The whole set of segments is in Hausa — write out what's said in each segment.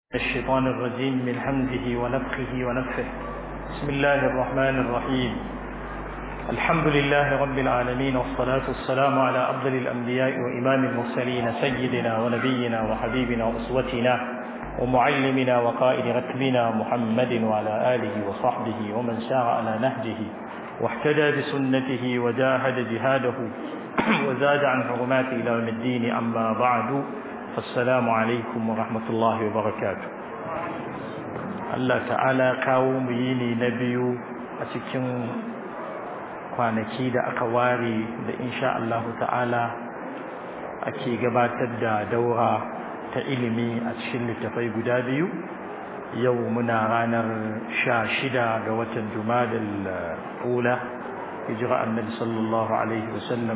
الشيطان الرجيم من حمده ونفخه ونفخه. بسم الله الرحمن الرحيم. الحمد لله رب العالمين، والصلاة والسلام على أفضل الأنبياء وإمام المرسلين سيدنا ونبينا وحبيبنا وأسوتنا ومعلمنا وقائد ركبنا محمد وعلى آله وصحبه ومن سار على نهجه واهتدى بسنته وجاهد جهاده وزاد عن حرماته إلى يوم الدين. أما بعد، السلام عليكم ورحمة الله وبركاته. Allah ta'ala kawo mu yini na biyu a cikin kwanaki da aka ware da insha Allah ta'ala ake gabatar da daura ta ilimi a cikin littafai guda biyu. Yau muna ranar 16 ga watan Jumadal Ula, hijira annabi sallallahu alaihi wasallam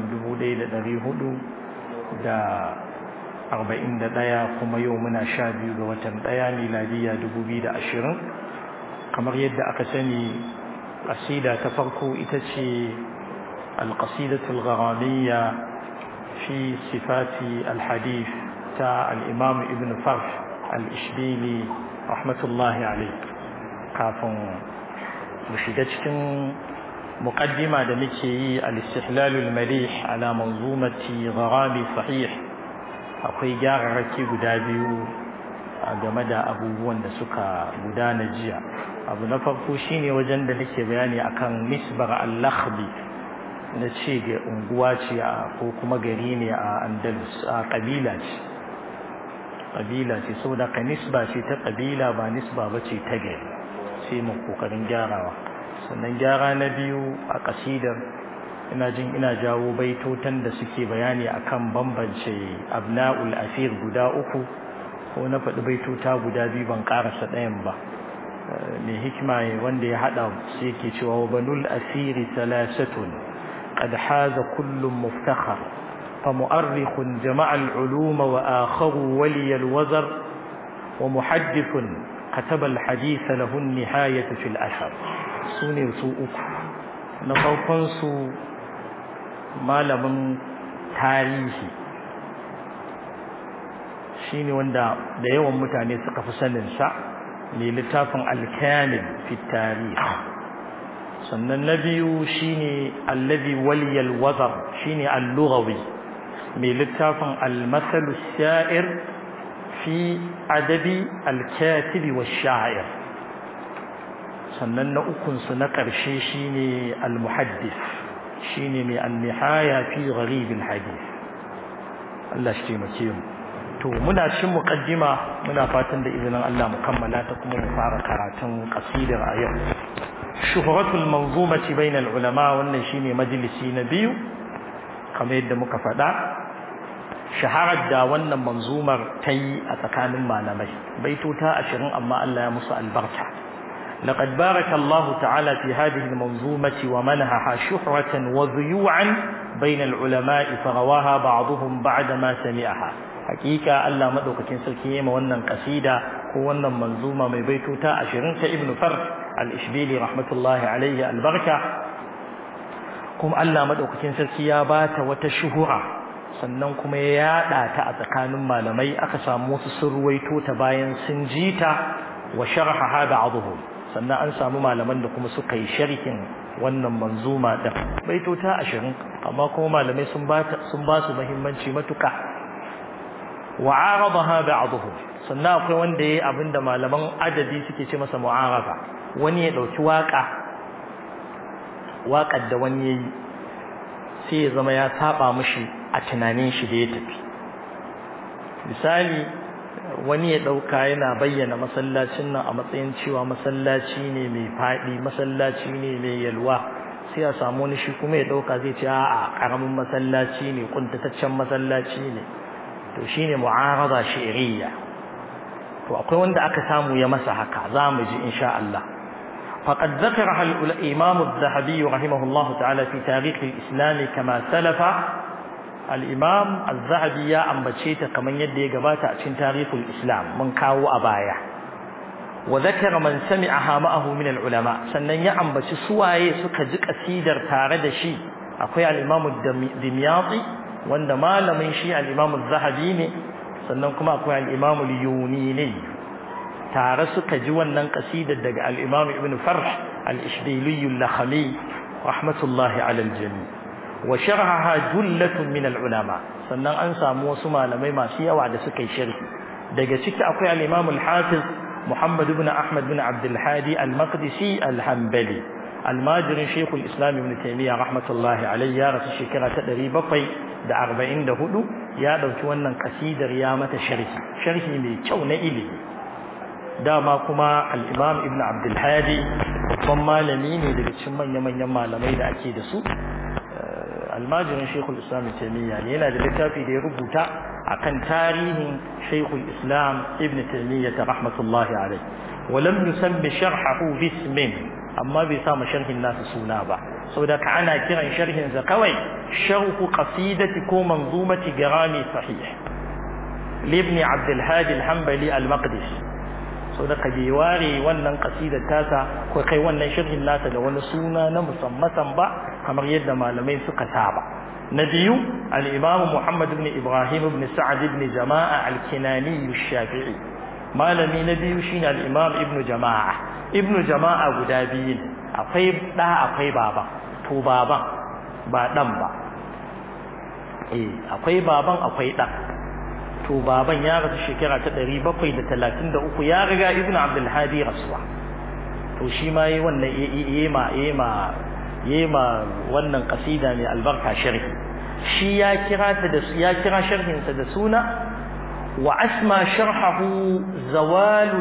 1441, kuma yau muna 12 ga watan 1 miladiya 2020. kamar yadda aka sani, qasida ta farko ita ce al-qasidatul gharamiyya fi sifati al-hadith ta al-imam ibn Farh al-Ishbili rahmatullahi alayhi. Kafin mu shiga cikin muqaddima da muke yi al-istihlalul malih ala manzumati gharami sahih, akwai gyararraki guda biyu game da abubuwan da suka gudana jiya. Abu na farko shine wajen da nake bayani akan nisbar al-lakhbi, na ce ga unguwa ce ko kuma gari ne a Andalus, a kabila ce saboda ka nisba ce ta kabila, ba nisba bace ta gari, sai mu kokarin gyarawa. Sannan gyara na biyu a kasidar, ina jawo baitotan da suke bayani akan bambance abna'ul asir guda uku, ko na faɗi baitota guda biyu ban karasa ɗayan ba. mai hikima wanda ya hada sai yake cewa wa banul asiri thalathatun qad haza kullu muftakhar fa mu'arrikhun jama'a al-ulum wa akharu wali al-wazar wa muhaddithun kataba al-hadith lahu an-nihayah fi al-ashar. sune su uku. na farkon su malamin tarihi shine wanda da yawan mutane suka fi sanin sa, mai littafin al-kamil fi tarikh. sannan na biyu shine alladhi waliya al-wazar, shine al-lughawi, mai littafin al-masal as-sha'ir fi adabi al-katib wash-sha'ir. sannan na ukun su na karshe shine al-muhaddith, shine mai an-nihaya fi gharib al-hadith. Allah shi taimake mu. to muna cikin muqaddima, muna fatan da izinin Allah mu kammala ta kuma mu fara karatun qasidar a yau. Shuhratul manzumati bainal ulama, wannan shine majalisi na biyu. kamar yadda muka faɗa, shaharar da wannan manzumar ta yi a tsakanin malamai, baitota 20 amma Allah ya musu albarka. لقد بارك الله تعالى في هذه المنظومة ومنحها شهرة وذيوعا بين العلماء فرواها بعضهم بعدما سمعها. حقيقة الله مدوكين سلكيما wannan قصيدة ko wannan manzuma mai baitota 20 ta Ibn Farh al-Ishbili rahmatullahi alayhi albarka, kuma Allah madaukakin sarki ya bata wata shuhura, sannan kuma ya yada ta a tsakanin malamai. aka samu wasu sun ruwaito ta bayan sun jita wa sharhaha ba'dhum, sannan an samu malaman da kuma suka yi sharhin wannan manzuma da baitota 20, amma kuma malamai sun ba su muhimmanci matuka. wa'aradaha ba'dhum, sannan akwai wanda yayi abinda malaman adabi suke ce masa mu'arada. wani ya dauki waƙar da wani yayi sai ya zama ya saba mishi a tunanin shi da ya tafi. misali, wani ya dauka yana bayyana masallacin nan a matsayin cewa masallaci ne mai fadi, masallaci ne mai yalwa, sai ya samu wani shi kuma ya dauka zai ce a'a karamin masallaci ne, kuntataccen masallaci ne. to shine mu'arada shi'riyya. to akwai wanda aka samu ya masa haka, zamu ji insha Allah. faqad dhakaraha al-imam az-zahabi rahimahullah ta'ala fi tarikh al-islam kama salafa. al-imam az-zahabi ya ambace ta kaman yadda ya gabata a cikin tarihul islam, mun kawo a baya. wa dhakara man sami'aha ma'ahu min al-ulama, sannan ya ambaci suwaye suka ji kasidar tare da shi. akwai al-imam ad-dimyati, wanda malamin shi al-imam az-zahabi ne, sannan kuma akwai al-imam al-yunini, tare suka ji wannan qasidar daga al-Imam Ibn Farh al-Ishbili al-Lakhmi rahmatullahi ala al-jami' wa sharhaha jullatun min al-ulama sannan an samu wasu malamai masu yawa da suka yi sharhi daga ciki akwai al-Imam al-Hafiz Muhammad ibn Ahmad ibn Abd al-Hadi al-Maqdisi al-Hanbali almajirin Sheikhul Islam Ibn Taymiyyah rahmatullahi alayhi ya rasu shekara ta 744 ya dauki wannan kasidar ya mata sharhi mai kyau na ilimi dama kuma al-Imam Ibn Abd al-Hadi babban malami ne daga cikin manyan malamai da ake da su almajirin Sheikhul Islam Ibn Taymiyyah yana da littafi da ya rubuta akan tarihin Sheikhul Islam Ibn Taymiyyah rahmatullahi alayhi ولم يسمي شرحه باسم amma bai sa ma sharhin nasu suna ba saboda ka ana kiran sharhin sa kawai sharhu qasidati ko manzumati garami sahih ibn Abd al-Hadi al-Hanbali al-Maqdisi saboda ka bai ware wannan qasidar tasa ko kai wannan sharhin nasa da wani suna na musamman ba kamar yadda malamai suka saba na biyu al-Imam Muhammad ibn Ibrahim ibn Sa'd ibn Jama'a al-Kinani al-Shafi'i malami na biyu shine al-Imam Ibn Jama'a ibnu jama'a guda biyu akwai da akwai baba to baban ba dan ba akwai baban akwai dan to baban ya rasu shekara ta 733 ya riga ibnu Abdul Hadi rasuwa to shi ma yi wannan yema wannan kasida ne albarka sharhi shi ya kira sharhin sa da suna wa asma sharhahu zawalu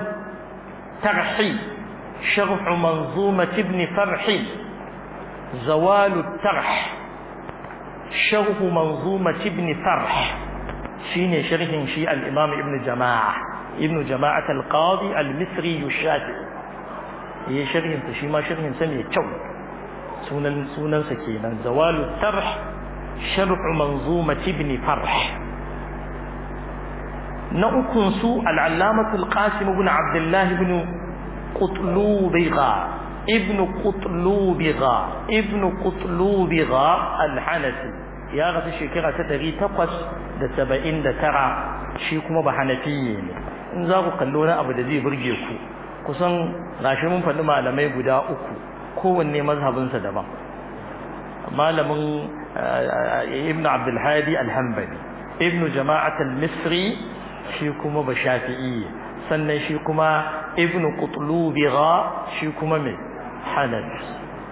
tarhi شرح منظومة ابن فرح زوال الترح شرح منظومة ابن فرح شين شرح شيء الإمام ابن جماعة القاضي المصري الشافعي هي شرح تشيما شرح سمي تشو سونا سكينا زوال الترح شرح منظومة ابن فرح نأكن سوء العلامة القاسم بن عبد الله بن قطلوبغا ابن قطلوبغا الحنفي يا غد شكرا تدري تقص da 79 shi kuma ba hanafiye ne in za ku kallo na abu da zai burge ku kusan gashi mun faɗi malamai guda uku kowanne mazhabin sa daban malamin ibn Abdul Hadi al-Hanbali ibn Jama'at al-Misri shi kuma ba Shafi'i sannan shi kuma ibn Qutlubigha shi kuma me Hanafi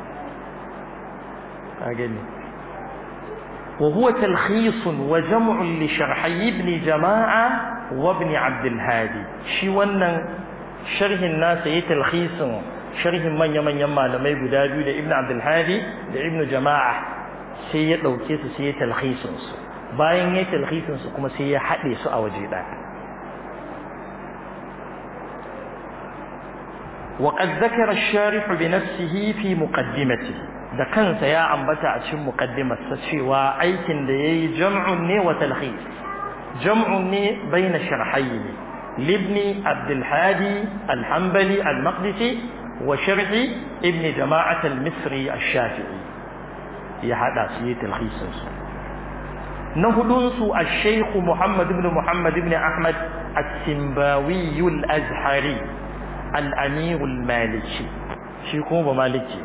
agani wa huwa talkhis wa jam'u li sharhi ibn Jama'a wa ibn Abd al-Hadi shi wannan sharhin nasa yayi talkhisin sharhin manyan malamai guda biyu da ibn Abd al-Hadi da ibn Jama'a sai ya dauke su sai ya talkhisin su bayan ya talkhisin su kuma sai ya hade su a waje daya وقد ذكر الشارح بنفسه في مقدمته da kansa ya ambata a cikin muqaddimarsa cewa aikin da yayi jam'un ne wa talkhis jam'un ne baina sharhayn libni Abdul Hadi al-Hanbali al-Maqdisi wa sharhi ibn Jama'at al-Misri al-Shafi'i ya hada su yi talkhisin su na hudun su al-Sheikh Muhammad ibn Ahmad al-Simbawi al-Azhari al-Amir al-Maliki shi kuma ba maliki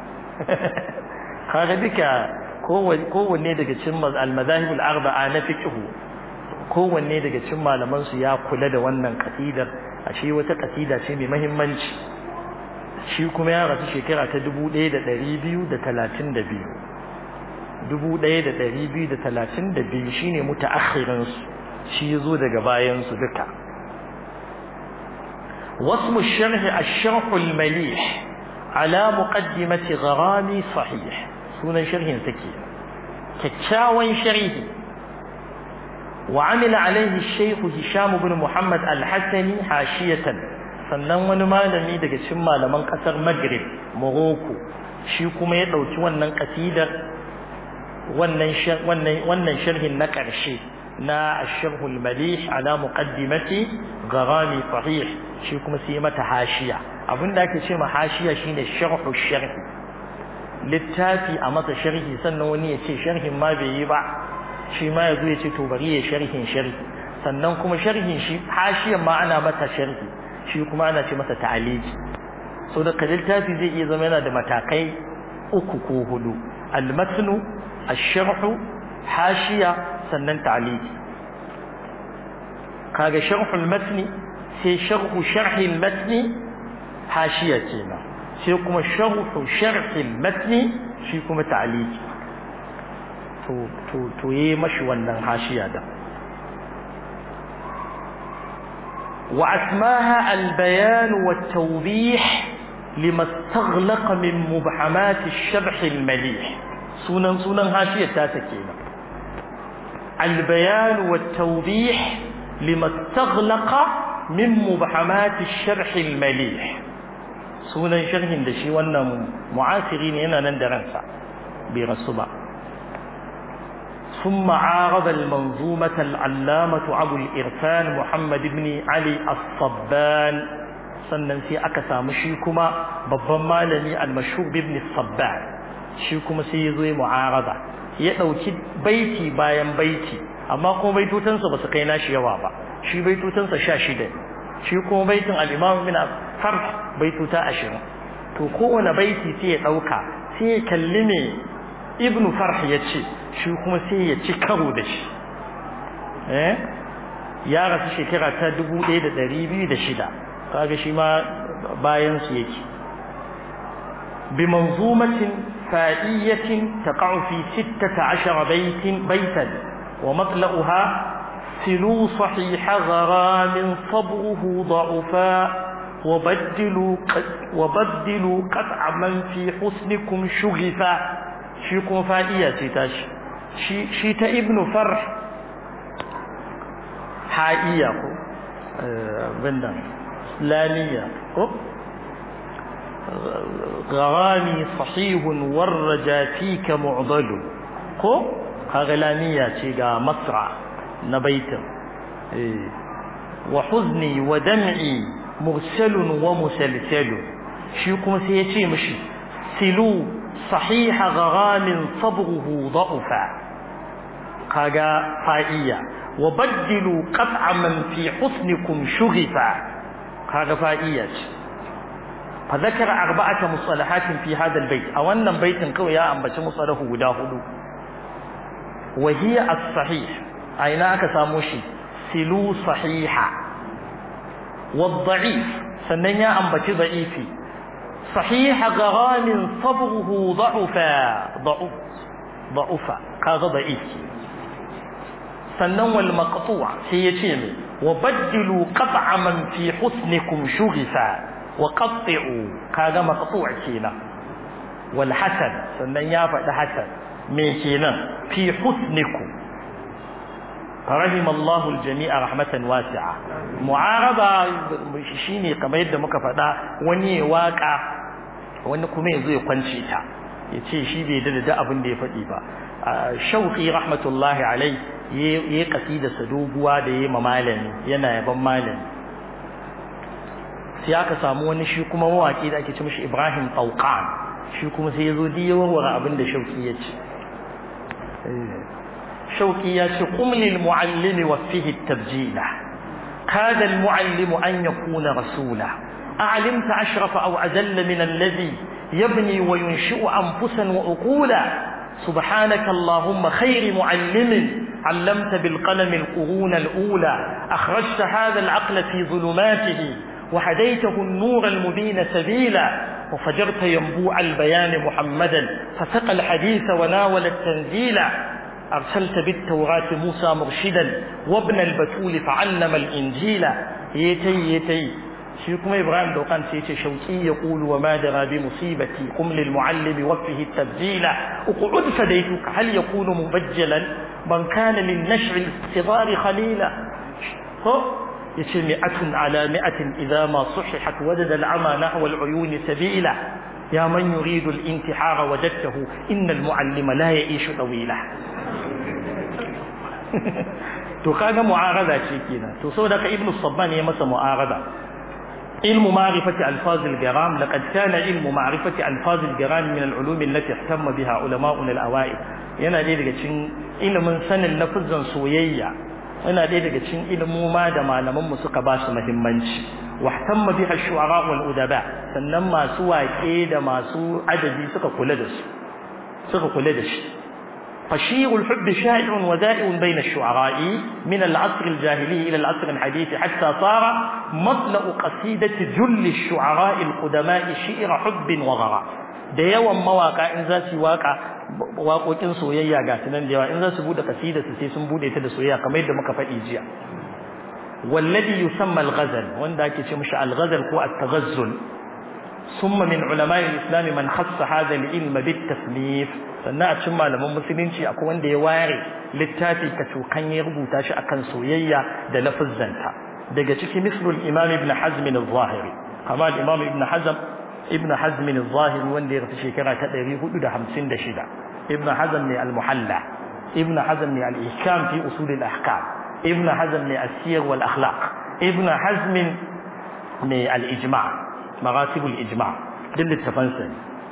kaga duka kowanne daga cikin al-madahib al-arba'a na fiqh kowanne daga cikin malaman su ya kula da wannan kasidar ashe wata kasida ce mai muhimmanci shi kuma ya rasu shekara ta 1232 shine mutaakhirin su shi yazo daga bayan su duka wasmu sharh ash-sharh al-malih ala muqaddimati gharami sahih sunan sharhin take kyakkyawan sharhi wa amila alayhi ash-shaykh Hisham ibn Muhammad al-Hasani hashiyatan sannan wani malami daga cikin malaman kasar Maghrib Morocco shi kuma ya dauki wannan kasidar wannan sharhin na karshe na ash-sharh al-malih ala muqaddimati gharami sahih shi kuma sai mata hashiya abinda ake ce ma hashiya shine sharhu sharhi littafi a masa sharhi sannan wani ya ce sharhin ma bai yi ba shi ma yazo ya ce to bari ya sharhi sannan kuma sharhin shi hashiyan ma ana mata sharhi shi kuma ana ce masa ta'aliki. So da littafi zai iya zama yana da matakai 3 ko 4: al-matnu, ash-sharh, hashiya, sannan ta'aliki. kaga sharh al-matni sai sharh al-matni hashiya kenan, sai kuma sharh al-matni shi kuma ta'aliki. to yayi mashi wannan hashiya da wa asmaha al-bayan wa at-tawdih lima istaghlaqa min mubhamat ash-sharh al-malih. sunan hashiyar ta take kenan al-bayan wa at-tawdih lima istaghlaqa min mubhamat ash-sharh al-malih. sunan sharhin da shi wannan mu'asiri ne, yana nan da ransa bai rasu ba. ثم عارض المنظومة العلامة أبو الإرفان محمد بن علي الصبان. sannan sai aka samu shi kuma babban malami al-mashhur ibn Sabban, shi kuma sai yazo ya mu'arada, ya dauki baiti bayan baiti, amma kuma baitutansa ba su kai nashi yawa ba. shi baitutansa 16, shi kuma baitin al-Imam ibn Farh baituta 20. to kowane baiti sai ya dauka, sai ya kalli me ibn Farh yace, shi kuma sai ya ci karo da shi. ya rasu shekara ta 1206, kaga shi ma bayan su yake. bi manzumatin fa'iyatin taqa'u fi 16 baitan wa matla'uha silu sahih gharamin sabruhu da'ufa وبدلوا قطع من في حسنكم شغفا. shi kuma fa'iya ce tashi, shi ta ibn Farh ha'iya ko bindan laniya ko gharami sahihun warraja fika mu'dalu ko kaga laniya ce ga masra na baitin. wa huzni wa dam'i mursalun wa musalsalun, shi kuma sai ya ce mishi silu صحيح غرام صبره ضعفا كاغا فائية. وبدلوا قطع من في حسنكم شغفا كاغا فائية. فذكر 4 مصطلحات في هذا البيت، أولا بيت قوي يا أم بش مصطلحه وداخل، وهي الصحيح أيناك ساموشي سلو صحيحة، والضعيف سنيا أم بش ضعيفي صحيح غرام صبره ضعفا كذا ضعيف. سنن والمقطوع سيتم وبدلوا قطع من في حسنكم شغفا وقطعوا كذا مقطوع كينا. والحسن سنن يافد حسن من كينا في حسنكم. رحم الله الجميع رحمة واسعة. معارضة شيني كما يد مكفدا وني واقع wani kuma yanzu ya kwance ta, ya ce shi bai da abin da ya faɗi ba. Shauqi rahmatullahi alai ya kasida sa doguwa da ya ma malami, yana yaban malami. sai aka samu wani shi kuma mawaki da ake ce mishi Ibrahim Tawqan, shi kuma sai yazo di yawarware abin da Shauqi ya ce. Shauqi ya ce qum lil muallimi wa fihi at-tabjila kada al muallimu an yakuna rasula أعلمت أشرف أو أجل من الذي يبني وينشئ أنفسا وعقولا سبحانك اللهم خير معلم علمت بالقلم القرون الأولى أخرجت هذا العقل في ظلماته وهديته النور المبين سبيلا وفجرت ينبوع البيان محمدا فسقى الحديث وناول التنزيل أرسلت بالتوراة موسى مرشدا وابن البتول فعلم الإنجيل يتي shi kuma Ibrahim Daukan sai yace Shauqi ya qulu wa ma dara bi musibati qum lil muallim waffihi at-tabjila uqud fadaytuka hal yakunu mubajjalan man kana lin nash'i al-sidari khalila. ho yace mi'atun ala mi'atin idha ma sahihat wajada al-ama nahwa al-uyun sabila ya man yuridu al-intihara wajadtahu inna al-muallima la ya'ishu tawila. to kaga mu'arada ce kenan. to saboda ka Ibn Sabban ya masa mu'arada. علم معرفة ألفاظ الجرام لقد كان علم معرفة ألفاظ الجرام من العلوم التي اهتم بها علماؤنا الأوائل. yana dai daga cikin ilimin sanin lafazan soyayya ina ɗaya daga cikin ilmuma da malaman mu suka ba su muhimmanci wahtamma biha ash-shu'ara wal udaba sannan masu waƙe da masu adabi suka kula da shi فشير الحب شائع ودائع بين الشعراء من العصر الجاهلي إلى العصر الحديث حتى صار مطلع قصيدة جل الشعراء القدماء شعر حب وغراء da yawan mawaka in za su waka waƙoƙin soyayya ga tunan da yawa in za su bude kasida su sai sun bude ta da soyayya kamar yadda muka faɗi jiya wallazi yusamma al-ghazal wanda ake ce mishi al-ghazal ko at-taghazzul summa min ulama'i al-islam man khassa hadha al-ilm bit-tasnif sannan a cikin malaman musulunci akwai wanda ya ware littafi kacokan ya rubuta shi akan soyayya da lafazzanta daga cikin mislul imam ibn hazm al-zahiri kama imam ibn hazm al-zahiri wanda ya rasu shekara ta 456 ibn hazm ne al-muhalla ibn hazm ne al-ihkam fi usul al-ahkam ibn hazm ne as-siyar wal akhlaq ibn hazm ne al-ijma' maratib al-ijma' din littafansa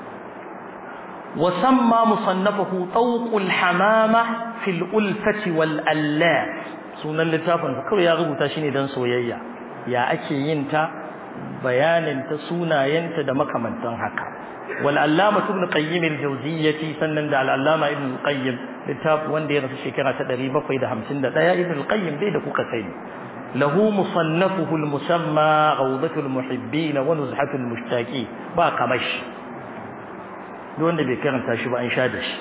وسمى مصنفه طوق الحمامة في الألفة والألاف سنة اللتافة كل يغبو تاشيني دان سويا يا أكي ينتا بيان انت سونا ينتا دمك من تنحك والألامة ابن قيم الجوزية سنن دع الألامة ابن القيم لتاف وندي رس الشكرة تدريبا فإذا همسن دا ابن القيم ديدا كوكسين له مصنفه المسمى روضة المحبين ونزحة المشتاكين باقى مشي wanda bai karanta shi ba an sha da shi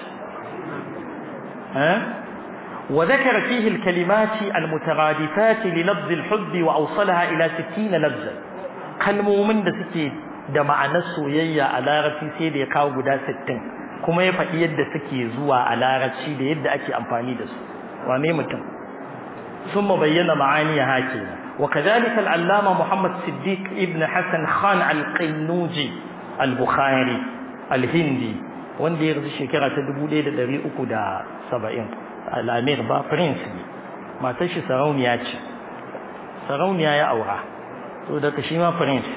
وذكر فيه الكلمات المترادفات للفظ الحب وأوصلها إلى 60 لفظا kalmomin da suke da ma'anar soyayya a larabci sai da ya kawo guda 60 kuma ya faɗi yadda suke zuwa a larabci da yadda ake amfani da su wane mutum ثم بين معانيها كده وكذلك العلامة محمد صديق ابن حسن خان القنوجي البخاري الهندي wanda ya rasu shekara ta 1370 al-Amir ba prince ne matar shi sarauniya ce sarauniya ya aura to da shi ma prince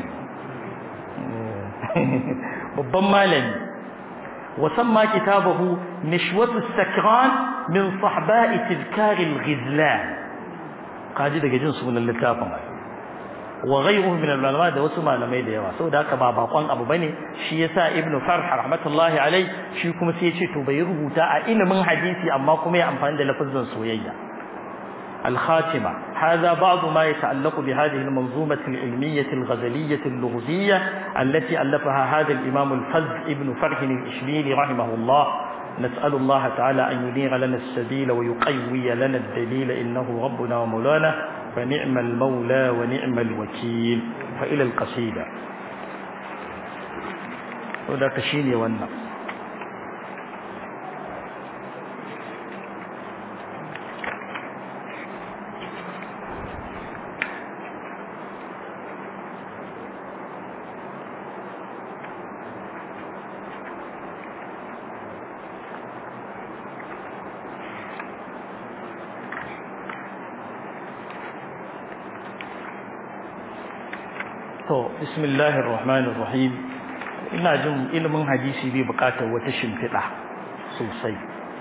babban malami wasamma kitabahu nishwatu sakran min sahba'i tizkar al-ghizlan kaji daga jin sunan littafin wa ghayruhu min al-ulama da wasu malamai da yawa saboda haka ba bakon abu bane shi yasa ibnu farh rahmatullahi alai shi kuma sai ya ce to bai rubuta a ilimin hadisi amma kuma ya amfani da lafazin soyayya al-khatima hadha ba'd ma yata'allaqu bi hadhihi al-manzumah al-ilmiyyah al-ghazaliyyah al-lughziyyah allati allafaha hadha al-imam al-fazl ibnu farh al-ishbili rahimahullah نسأل الله تعالى أن ينير لنا السبيل ويقوي لنا الدليل إنه ربنا ومولانا فنعم المولى ونعم الوكيل فإلى القصيدة وذا كشيني والنقص bismillahir rahmanir rahim ina jin ilimin hadisi bai bukatar wata shimfiɗa sosai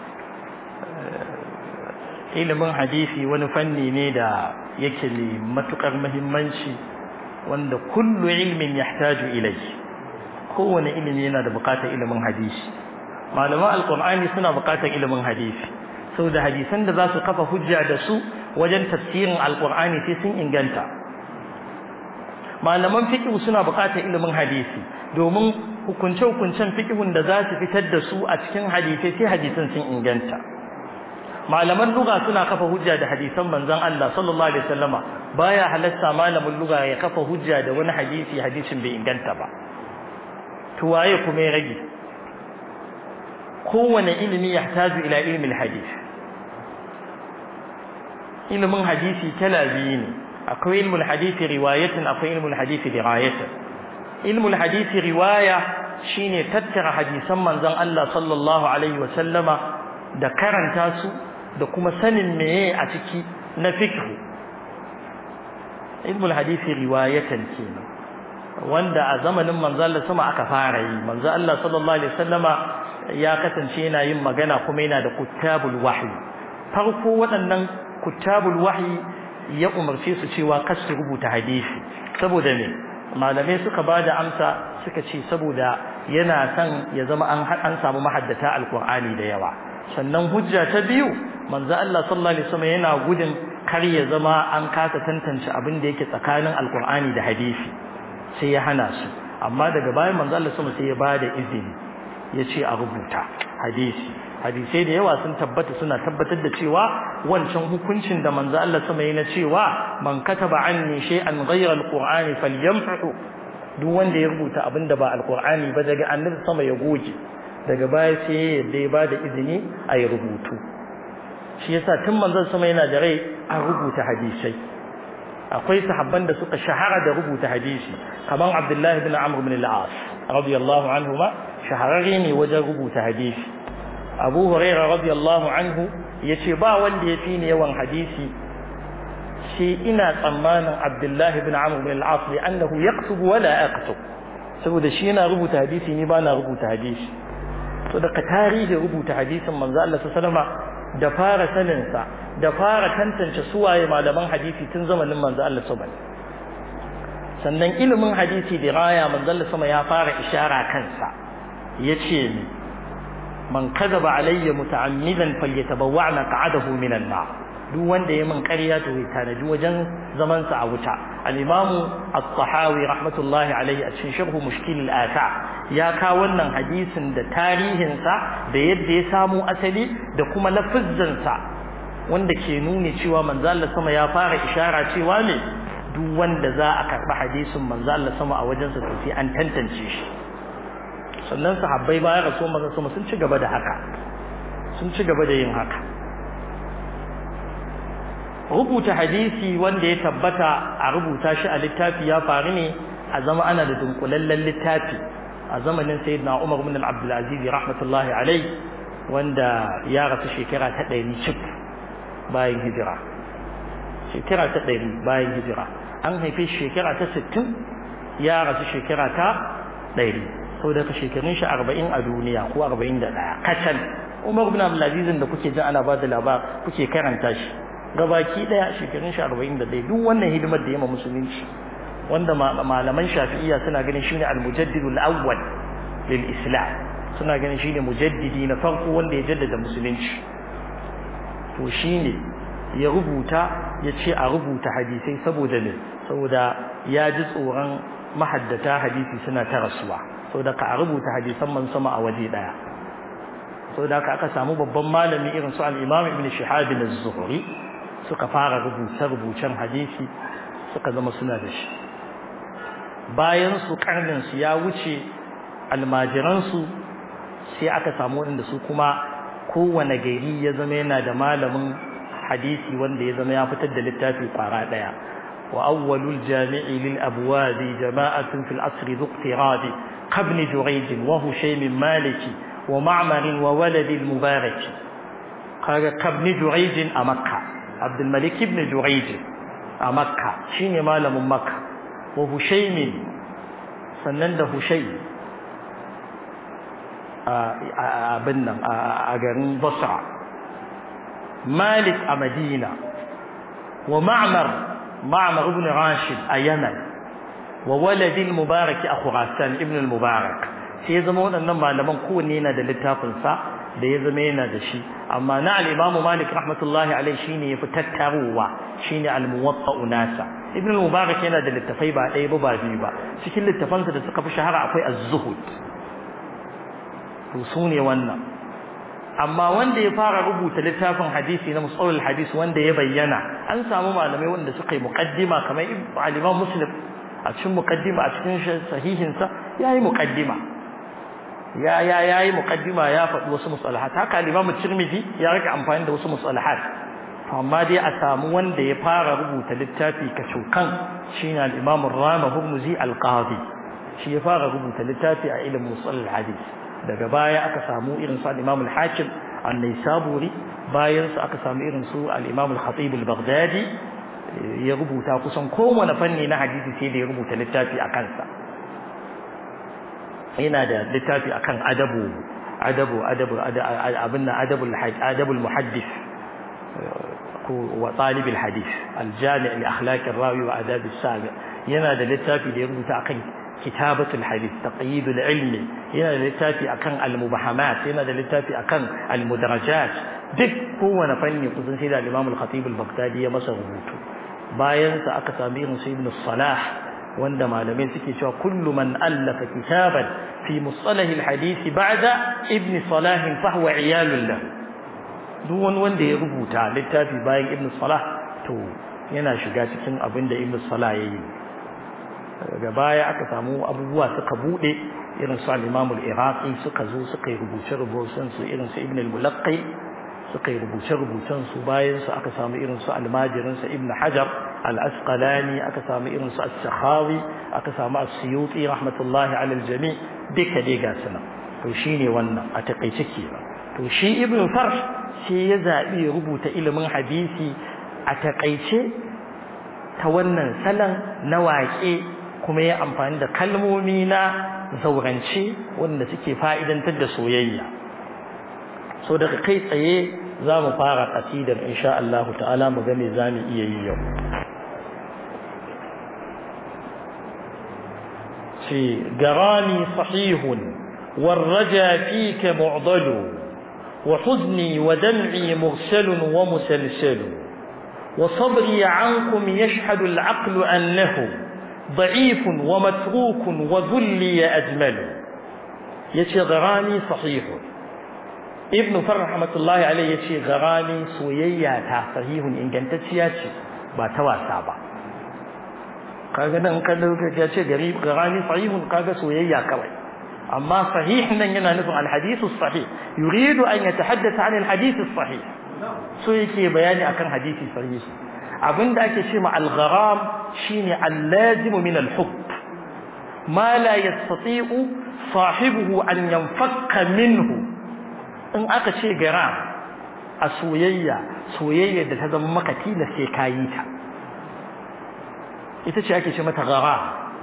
ilimin hadisi wani fanni ne da yake ne matukar muhimmanci wanda kullu ilmin yahtaju ilayhi kowane ilimi yana da bukatar ilimin hadisi malaman alqur'ani suna bukatar ilimin hadisi saboda hadisan da za su kafa hujja da su wajen tafsirin alqur'ani sai sun inganta malaman fiqh suna buƙatar ilimin hadisi domin hukunce-hukuncen fiqhun da za su fitar da su a cikin hadisi sai hadisan sun inganta malaman lugha suna kafa hujja da hadisan manzon Allah sallallahu alaihi wasallama baya halatta malamin lugha ya kafa hujja da wani hadisi hadisin bai inganta ba to waye kuma ya rage kowane ilimi yahtaju ila ilmi alhadith ilimin hadisi kala biyu ne akwai ilmul hadisi riwayatan akwai ilmul hadisi dirayatan ilmul hadisi riwaya shine tattara hadisan manzon Allah sallallahu alaihi wasallama da karanta su da kuma sanin meye a ciki na fiqh ilmul hadisi riwayatan kenan wanda a zamanin manzon Allah sama aka fara yi manzon Allah sallallahu alaihi wasallama ya kasance yana yin magana kuma yana da kuttabul wahyi farko waɗannan kuttabul wahyi ya umarce su cewa kar su rubuta hadisi saboda ne malamai suka bada amsa suka ce saboda yana son ya zama an samu mahaddata alqur'ani da yawa sannan hujja ta biyu manzo Allah sallallahu alaihi wasallam yana gudun kar ya zama an kasa tantance abin da yake tsakanin alqur'ani da hadisi sai ya hana su amma daga bayan manzo Allah sallallahu alaihi wasallam sai ya bada izini yace a rubuta hadisai da yawa sun tabbata suna tabbatar da cewa wancan hukuncin da manzo Allah sama yana cewa man kataba anni shay'an ghayra alqur'ani falyamhu duk wanda ya rubuta abinda ba alqur'ani ba daga annabi sama ya goge daga baya sai da ya bada izini a yi rubutu shi yasa tun manzon sama yana da rai a rubuta hadisai akwai sahabban da suka shahara da rubuta hadisi kamar Abdullah ibn Amr ibn al-As radiyallahu anhuma shahararre ne wajen rubuta hadisi Abu Hurairah radiyallahu anhu yace ba wanda yafi ni yawan hadisi shi ina tsammanin Abdullah ibn Amr ibn al-As li'annahu yaktubu wa la aktub saboda shi yana rubuta hadisi ni ba na rubuta hadisi so da tarihi rubuta hadisin manzo Allah sallallahu alaihi wasallam da fara sanin sa da fara tantance suwaye malaman hadisi tun zamanin manzo Allah sallallahu alaihi wasallam sannan ilimin hadisi diraya manzo Allah sama ya fara ishara kansa yace ni man kadaba alayya muta'ammidan falyatabawwa maq'adahu minan nar duk wanda ya min ƙarya to ya tanaji wajen zaman sa a wuta al-imam at-tahawi rahmatullahi alayhi a cikin sharh mushkil al-ata ya ka wannan hadisin da tarihin sa da yadda ya samu asali da kuma lafazzan sa wanda ke nuni cewa manzo Allah sama ya fara ishara cewa ne duk wanda za a karba hadisin manzo Allah sama a wajen sa sai an tantance shi sannan sahabbai bayan rasul manzo sama sun ci gaba da haka sun ci gaba da yin haka rubuta hadisi wanda ya tabbata a rubuta shi a littafi ya faru ne a zama ana da dunkulallen littafi a zamanin sayyidina Umar ibn Abdul Aziz rahmatullahi alayhi wanda ya rasu shekara ta 100 cik bayan hijira shekara ta 100 bayan hijira an haife shekara ta 60 ya rasu shekara ta 100 saboda shekarun shi 40 a duniya ko 41 kacal Umar ibn Abdul Aziz da kuke jin ana ba da labar kuke karanta shi gabaki daya shekarun shi 41 duk wannan hidimar da yema musulunci wanda malaman Shafi'iyya suna ganin shine al-mujaddidul awwal lil Islam suna ganin shine mujaddidi na farko wanda ya jaddada musulunci to shine ya rubuta yace a rubuta hadisi saboda ya ji tsoron mahaddata hadisi suna ta rasuwa saboda ka rubuta hadisan man sama a waje daya saboda aka samu babban malami irin su al-Imam Ibn Shihab az-Zuhri suka fara rubuce-rubucen hadisi suka zama suna da shi bayan su karnin su ya wuce almajiran su sai aka samu wanda su kuma kowane gari ya zama yana da malamin hadisi wanda ya zama ya fitar da littafi kwara daya wa awwalul jami'i lil abwabi jama'atun fil asri dhuqtiradi qabni jurayj wa hushaym maliki wa ma'mar wa walad al mubarak kaga qabni jurayj a makkah عبد الملك بن جريج مكة شيني مالم مكة وهشيم سنن ده هشيم ابن اغرين بصرة مالك مدينة ومعمر بن راشد يمن وولد المبارك اخو غسان ابن المبارك sai zama waɗannan malaman kowanne yana da littafin sa da ya zama yana da shi amma na al-Imam Malik rahmatullahi alaihi shine yafi tattaruwa shine al-Muwatta nasa Ibn al-Mubarak yana da littafai ba ɗaya ba biyu ba cikin littafansa da suka fi shahara akwai az-Zuhud to sune wannan amma wanda ya fara rubuta littafin hadisi na musalul hadisi wanda ya bayyana an samu malamai wanda suka yi muqaddima kamar al-Imam Muslim a cikin muqaddima a cikin sahihin sa yayi muqaddima yayi muqaddima ya faɗi wasu musalahat haka al-Imam Tirmidhi ya rika amfani da wasu musalahat amma dai a samu wanda ya fara rubuta littafi kacokan shine al-Imam Ar-Ramahurmuzi al-Qadi shi ya fara rubuta littafi a ilimin musalul hadith daga baya aka samu irin su al-Imam al-Hakim an-Naisaburi bayan su aka samu irin su al-Imam al-Khatib al-Baghdadi ya rubuta kusan kowane fanni na hadisi sai da ya rubuta littafi a kansa yana da littafi akan adabul muhaddis wa talib al-hadith al-jami' li akhlaq ar-rawi wa adab as-sami' yana da littafi da ya rubuta akan كتابة الحديث تقييد العلم هنا للتافي أكن المبهمات هنا للتافي أكن المدرجات دك هو نفني قصن سيدا الإمام الخطيب البغدادي مسا غبوتو باين سأكتا بيغن سيبن الصلاح وعندما لم يسكي كل من ألف كتابا في مصطلح الحديث بعد ابن صلاح فهو عيال له دون وندي غبوتا للتافي باين ابن الصلاح تو yana shiga cikin abin da Ibn Salah yayi daga baya aka samu abubuwa suka bude irin su al-Imam al-Iraqi suka zo suka yi rubuce-rubucen su irin su Ibn al-Mulaqqi suka yi rubuce-rubucen su bayan su aka samu irin su al-Majirin sa Ibn Hajar al-Asqalani aka samu irin su as-Sakhawi aka samu as-Suyuti rahmatullahi ala al-jami' duka dai ga sunan to shine wannan a takeice kenan to shi Ibn Farh shi ya zabi rubuta ilimin hadisi a takeice ta wannan salan na waƙe kuma ya amfani da kalmomi na zaurance wanda suke fa'idantar da soyayya so daga kai tsaye za mu fara qasidar insha Allah ta'ala mu ga me zamu iya yi yau shi garani sahihun warraja fika mu'dalu wa huzni wa dam'i mursalun wa musalsalu وصبري عنكم يشهد العقل أنه ضعيف ومتروك وذلي أجمل يشي غراني صحيح ابن فرح رحمة الله عليه يشي غراني سوياتا صحيح إن كانت تشياتي باتواسا با kaga nan kan lokaci ya ce garani sahihun kaga soyayya kawai amma sahih nan yana nufin al-hadith as-sahih yuridu an yatahaddatha an al-hadith as-sahih so yake bayani akan hadisi sahihi abinda ake cewa al-gharam shine al-lazim min al-hubb ma la yastati'u sahibuhu an yanfakka minhu in aka ce garam a soyayya da ta zama maka tilas sai kayi ta ita ce ake ce mata gharam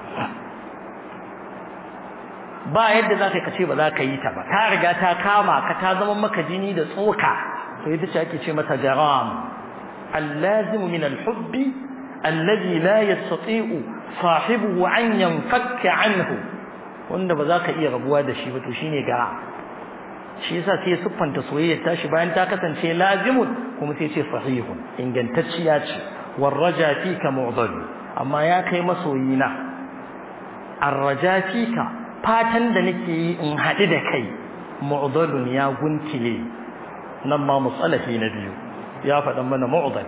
ba yadda zaka kace ba za ka yi ta ba ta riga ta kama ka ta zama maka jini da tsoka to ita ce ake ce mata garam اللازم من الحب الذي لا يستطيع صاحبه أن ينفك عنه wanda ba za ka iya rabuwa da shi ba to shine gara shi yasa sai siffanta soyayya tashi bayan ta kasance lazimun kuma sai ce sahihun ingantacciya ce warraja fika mu'dal amma ya kai masoyina arraja fika fatan da nake yi in haɗu da kai mu'dalun ya guntile nan ma musalahi na biyu ya faɗan mana mu'dal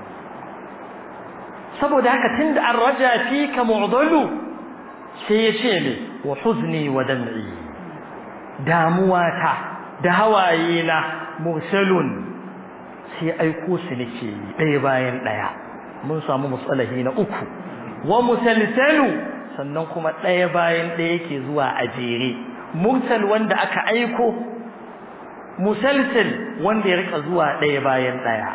saboda haka tunda an raja fika mu'dalu sai ya ce ne wa huzni wa dam'i damuwata da hawaye na mursalun sai aiko su nake ɗaya bayan ɗaya mun samu musalahi na uku wa musalsalu sannan kuma ɗaya bayan ɗaya yake zuwa a jere mursal wanda aka aiko musalsal wanda ya rika zuwa ɗaya bayan ɗaya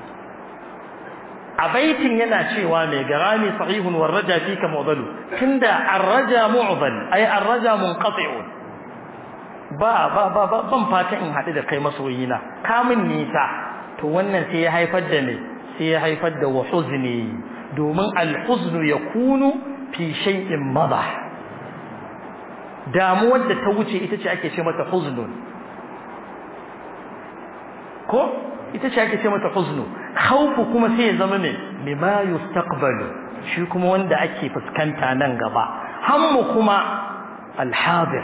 a baitin yana cewa mai garami sahihun warraja fika mu'dalu tunda arraja mu'dal ay arraja munqati'un ban fata in haɗu da kai masoyina kamun nisa to wannan sai ya haifar da me sai ya haifar da wa huzni domin al-huznu yakunu fi shay'in madah damuwar da ta wuce ita ce ake ce mata huznun ko ita ce ake ce mata huznu khawfu kuma sai ya zama ne lima yustaqbalu shi kuma wanda ake fuskanta nan gaba hammu kuma al-hadir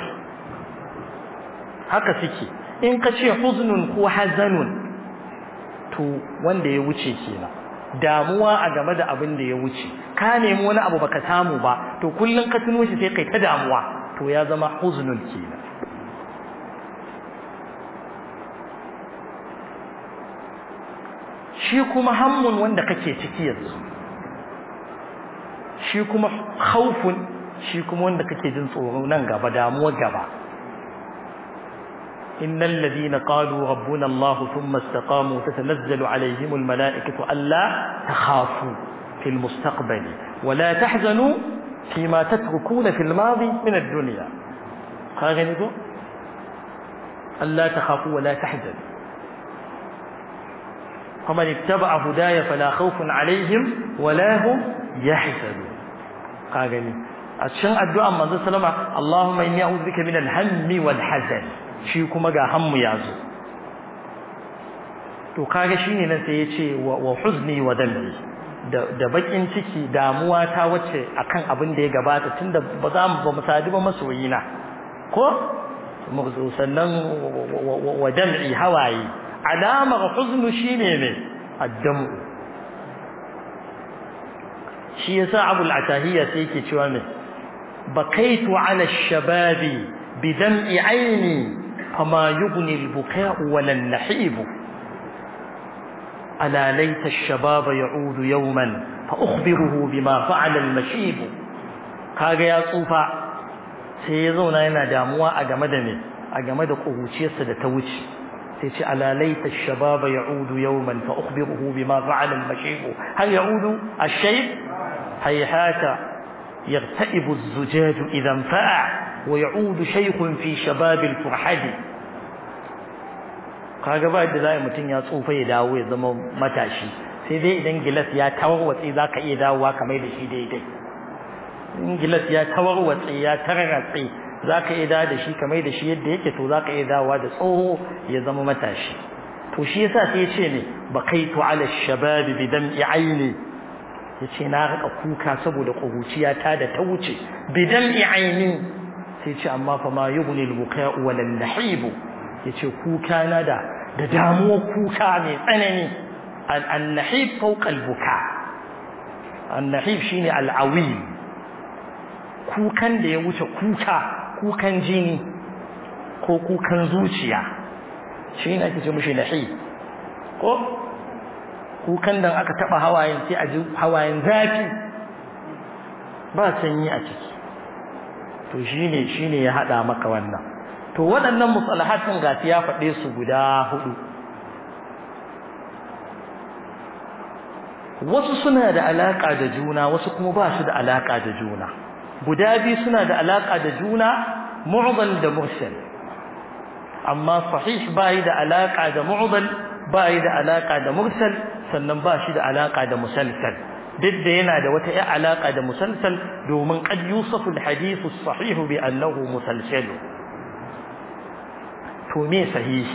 haka suke in ka ce huznun ko hazanun to wanda ya wuce kenan damuwa a game da abin da ya wuce ka nemi wani abu baka samu ba to kullun ka tuno shi sai kai ta damuwa to ya zama huznun kenan shi kuma hammun wanda kake ciki yanzu shi kuma khaufun shi kuma wanda kake jin tsoro nan gaba damuwa gaba innal ladina qalu rabbuna allah thumma istaqamu tatanazzalu alaihim al malaikatu alla takhafu fil mustaqbali wa la tahzanu fima tatrukuna fil madi min ad dunya kaga ne ko alla takhafu wa la tahzanu faman ittaba'a hudaya fala khawfun alaihim wala hum yahzanun ka gani a cikin addu'an manzo sallama Allahumma inni a'udhu bika min al-hammi wal hazan shi kuma ga hammu yazo to kaga shine nan sai yace wa huzni wa dambi da bakin ciki damuwa ta wacce akan abin da ya gabata tunda ba mu sadu ba masoyina ko sannan wa dam'i hawaye alamar huznu shine ne addamu shi yasa abul atahiyya sai yake cewa ne bakaitu ala ash-shababi bi dam'i aini fama yughni al-buka'u wala an-nahib ala layta ash-shababa ya'udu yawman fa ukhbiruhu bima fa'ala al-mashib kaga ya tsufa sai ya zauna yana damuwa a game da me a game da kuhuciyarsa da ta wuce sai ce ala laita ash-shababa ya'udu yawman fa ukhbiruhu bima fa'ala al-mashib hal ya'udu ash-shayb hayhata yarta'ibu az-zujaj idhan fa'a wa ya'udu shaykhun fi shabab al-furhad kaga ba da zai mutun ya tsufa ya dawo ya zama matashi sai dai idan gilas ya tawarwatse zaka iya dawowa kamar da shi daidai gilas ya tawarwatse ya tarratse zaka iya dawo da shi kamar da shi yadda yake to zaka iya dawowa da tsoho ya zama matashi to shi yasa sai ya ce ne bakaitu ala shabab bi dam'i aini yace na rika kuka saboda kuhuciya ta da ta wuce bi dam'i aini sai ce amma fa ma yughni al-buka'u wal nahib yace kuka na da damuwa kuka mai tsanani an-nahib fawqa al-buka an-nahib shine al-awil kukan da ya wuce kukan jini ko kukan zuciya shi ne ake ce mishi nahi ko kukan da aka taba hawayen sai a ji hawayen zafi ba sanyi a ciki to shine ya hada maka wannan to waɗannan musalahatin gasu ya faɗe su guda 4 wasu suna da alaka da juna wasu kuma ba su da alaka da juna guda biyu suna da alaka da juna mu'dal da mursal amma sahih bai da alaka da mu'dal bai da alaka da mursal sannan ba shi da alaka da musalsal duk da yana da wata alaka da musalsal domin qad yusafu al-hadith as-sahih bi annahu musalsal to me sahih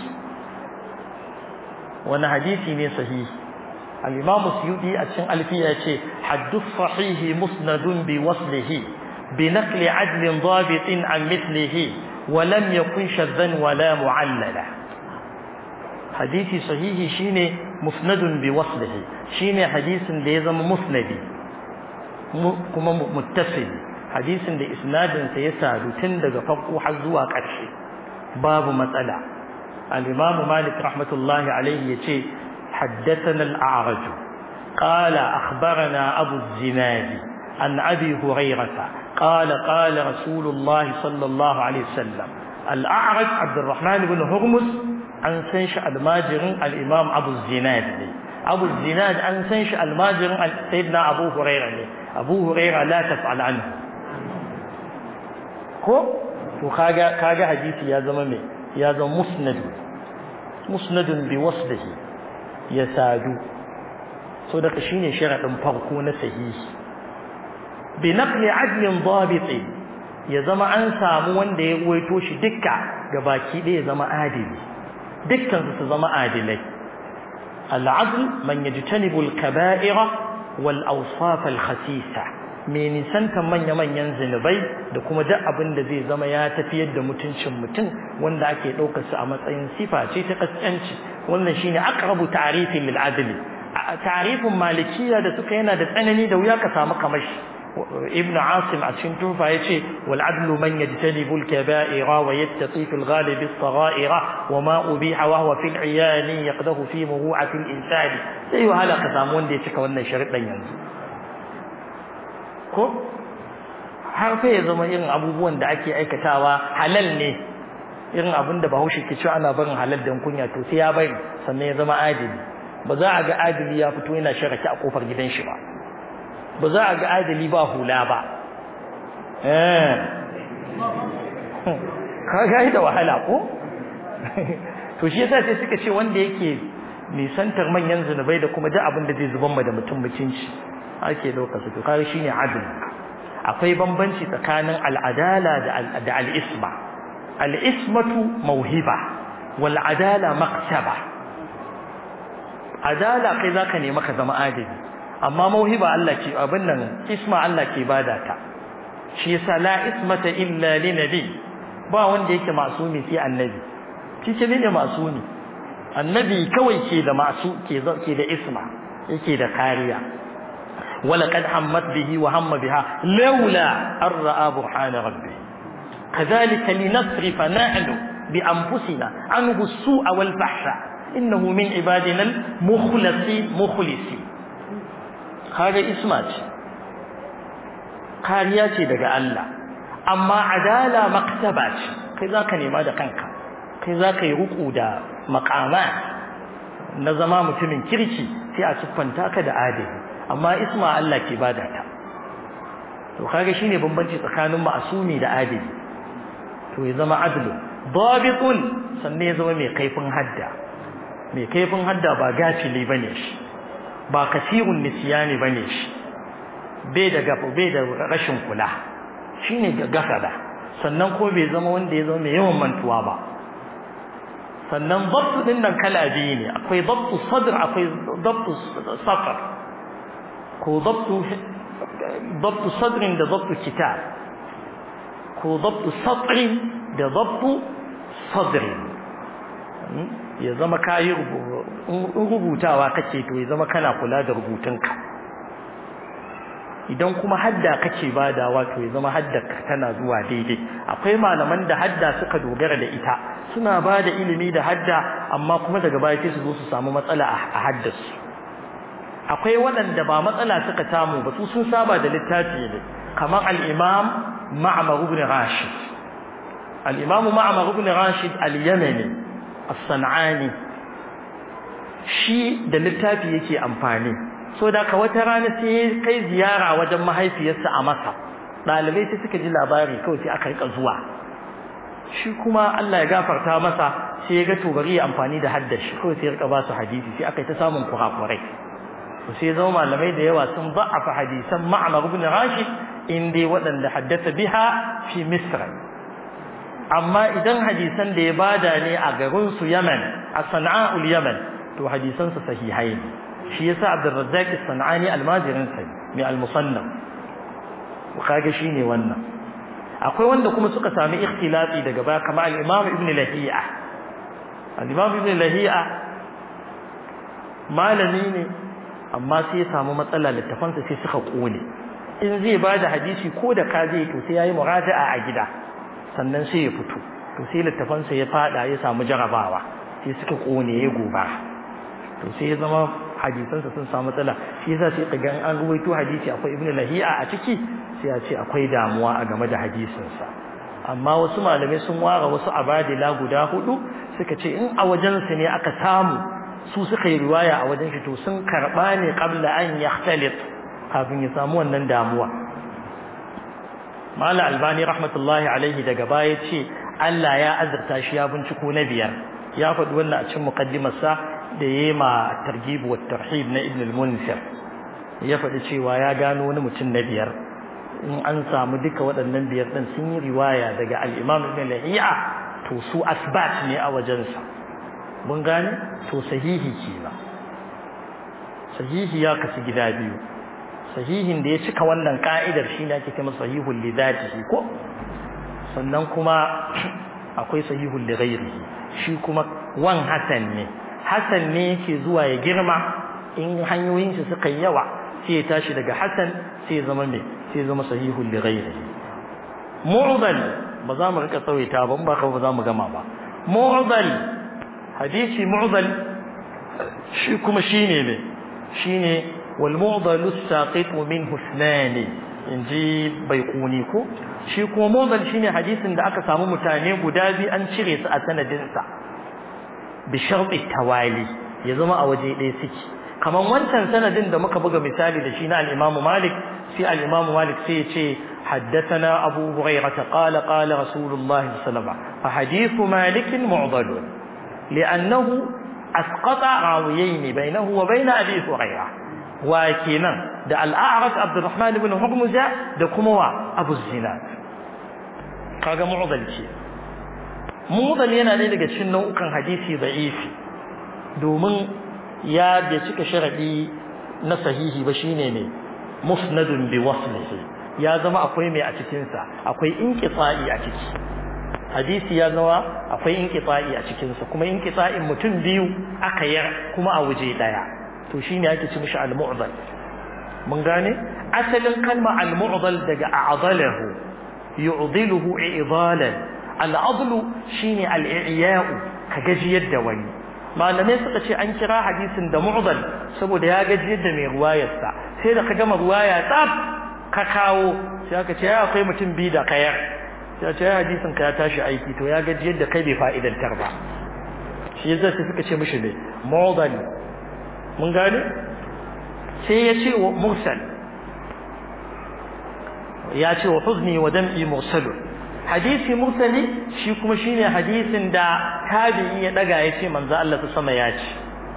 wani hadisi ne sahih al-imam Suyuti a cikin alfiya ce hadith sahih musnadun bi waslihi بنقل عدل ضابط عن مثله ولم يكن شذا ولا معللا حديث صحيح شيني مسند بوصله شيني حديث ده يزم مسندي كما متصل حديث ده اسناد سيساد tun daga farko har zuwa ƙarshe babu matsala al-imam Malik rahmatullahi alayhi yace haddathana al-a'raj qala akhbarana abu az-zinadi عن أبي هريرة قال قال رسول الله صلى الله عليه وسلم الأعرج عبد الرحمن بن هرمز عن سنش الماجر الإمام أبو الزناد أبو الزناد عن سنش الماجر سيدنا أبو هريرة أبو هريرة لا تفعل عنه هو وكاجا حديث يا زمامي يا زم مسند بوصله يسادو صدق شيني شرع فرقو نسهيه بنقل عدل ضابط ya zama an samu wanda ya waito shi dukka gabaki da ya zama adili dukkan su zama adilai al-adl man yajtanibu al-kaba'ira wal awsaf al-khasisa me nisantan manyan zinubai da kuma duk abin da zai zama ya tafiyar da mutuncin mutum wanda ake daukar su a matsayin sifa ce ta kaskanci wannan shine aqrabu ta'rifin lil adli ta'rifin malikiya da suka yana da tsanani da wuya ka samu kamar shi ابن عاصم عشان توفى يشي والعدل من يجتنب الكبائر ويتقي في الغالب الصغائر وما أبيح وهو في العيان يقده في مروعة الإنسان أيها هلا قسامون دي تشكى وانا شرط لن ينزل ko har fa ya zama irin abubuwan da ake aikatawa halal ne irin abin da Bahaushe ke cewa ana barin halal dan kunya to sai ya bari sannan ya zama adili ba za a ga adili ya fito yana sharaki a kofar gidan shi ba za a ga adali ba hula ba ka ga da wahala ko to shi yasa sai suka ce wanda yake nisantar manyan zunubai da kuma duk abin da zai zuban ma da mutum mutunci ake dauka su to kai shine adl akwai bambanci tsakanin al'adala da al'isma al'ismatu mauhiba wal adala maktaba adala kai zaka nemi ka zama adali amma mauhiba Allah ke abin nan isma Allah ke bada ta shi yasa la ismata illa li nabi ba wanda yake masumi sai annabi shi ce ne masumi annabi kawai ke da ke da isma yake da kariya ولقد همت به وهم بها لولا أن رأى برهان ربه كذلك لنصرف نحن بأنفسنا عنه السوء والفحشاء إنه من عبادنا المخلصين هذا اسمات قارياتي دقاء الله أما عدالة مكتبات كذا كان يماذا كنك كذا كي رقود مقامات نظام متمن كريكي في أسفن تاكد آده amma isma Allah ke bada ta to kage shine bambanci tsakanin ma'sumi da adili to ya zama adlu dabitun sanne ya zama mai kaifin hadda ba gafili bane shi ba kasirun nisyani bane shi bai da rashin kula shine gafada sannan ko bai zama wanda ya zama mai yawan mantuwa ba sannan dabtu din nan kala biyu ne akwai dabtu sadr akwai dabtu safar ko dabtu sadrin da dabtu kitab ko dabtu satrin da dabtu sadrin ya zama kayi rubutawa kake to ya zama kana kula da rubutunka idan kuma hadda kake badawa to ya zama hadda tana zuwa daidai akwai malaman da hadda suka dogara da ita suna bada ilimi da hadda amma kuma daga baya sai su zo su samu matsala a haddasu akwai waɗanda ba matsala suka samu ba su sun saba da littafi ne kamar al-Imam Ma'mar ibn Rashid al-Imam Ma'mar ibn Rashid al-Yamani as-San'ani shi da littafi yake amfani so da ka wata rana sai kai ziyara wajen mahaifiyarsa a Masar dalibai sai suka ji labari kawai sai aka rika zuwa shi kuma Allah ya gafarta masa sai ya ga to bari ya amfani da haddashi kawai sai ya rika ba su hadisi sai aka yi ta samun kurakurai sai zama malamai da yawa sun da'afa hadisan Ma'mar ibn Rashid inda waɗanda haddasa biha fi Misr amma idan hadisan da ya bada ne a garin su Yaman a Sana'ul Yaman to hadisan su sahihai shi yasa Abdul Razzaq as-San'ani al-Mazirin sai mai al-Musannaf kage shine wannan akwai wanda kuma suka sami ikhtilafi daga baya kamar al-Imam Ibn Lahi'a al-Imam Ibn Lahi'a malami ne amma sai ya samu matsala littafansa sai suka kone in zai bada hadisi ko da ka zai to sai yayi muraja'a a gida sannan sai ya fito to sai littafansa ya fada ya samu jarabawa sai suka kone ya goba to sai ya zama hadisansa sun samu matsala shi yasa sai kaga an ruwaito hadisi akwai Ibn Lahi'a a ciki sai ya ce akwai damuwa a game da hadisinsa amma wasu malamai sun ware wasu abadila guda hudu suka ce in a wajensu ne aka samu su suka yi riwaya a wajen shi to sun karba ne qabla an yahtalit kafin ya samu wannan damuwa Mala Albani rahmatullahi alaihi daga baya ce Allah ya azurta shi ya binciko na biyar ya faɗi wannan a cikin muqaddimar sa da yayi ma targhib wa tarhib na Ibn al-Munzir ya faɗi cewa ya gano wani mutum na biyar in an samu duka waɗannan biyar din sun yi riwaya daga al-Imam Ibn Lahi'a to su asbat ne a wajensa mun gane to sahihi kenan sahihi ya kasu gida biyu sahihin da ya cika wannan ka'idar shine ake cewa sahihul li dhatihi ko sannan kuma akwai sahihul li ghairihi shi kuma wan hasan ne yake zuwa ya girma in hanyoyin shi suka yawa sai ya tashi daga hasan sai ya zama sai ya zama sahihul li ghairihi mu'dal ba za mu rika tsawaita ba ba za mu gama ba mu'dal hadisi mu'dal shi kuma shine wal mu'dal as-saqit minhu ithnan inji baiquni ko shi kuma mu'dal shine hadisin da aka samu mutane guda biyu an cire su a sanadin sa bi sharti tawali ya zama a waje ɗaya suke kaman wancan sanadin da muka buga misali da shi na al-Imam Malik sai al-Imam Malik sai ya ce حدثنا أبو هريرة قال قال رسول الله صلى الله عليه وسلم فحديث مالك معضل لأنه asqata rawiyayn bainahu wa bain abi hurairah wa kenan da al-a'raj abdurrahman ibn hurmuza da kuma wa abu zinad kaga mu'dal ce mu'dal yana ne daga cikin nau'ukan hadisi da'ifi domin ya bai cika sharadi na sahihi ba shine ne musnadun bi waslihi ya zama akwai mai a cikin sa akwai inqita'i a ciki hadisi ya zama akwai inqita'i a cikin sa kuma inqita'in mutum biyu aka yar kuma a waje daya to shine ake ci mishi al-mu'dal mun gane asalin kalma al-mu'dal daga a'dalahu yu'diluhu i'dalan al-'adlu shine al-i'ya'u ka gajiyar da wani malamai suka ce an kira hadisin da mu'dal saboda ya gajiyar da mai ruwayarsa sai da ka gama ruwaya tsaf ka kawo sai aka ce ya akwai mutum biyu da kayar sai ce hadisin ka ya tashi aiki to ya gajiyar da kai bai fa'idantar ba shi yasa sai suka ce mishi ne mu'dal mun gane sai ya ce wa mursal ya ce wa huzni wa dam'i mursalun hadisi mursali shi kuma shine hadisin da tabi'i ya daga ya ce manzo Allah ta sama ya ce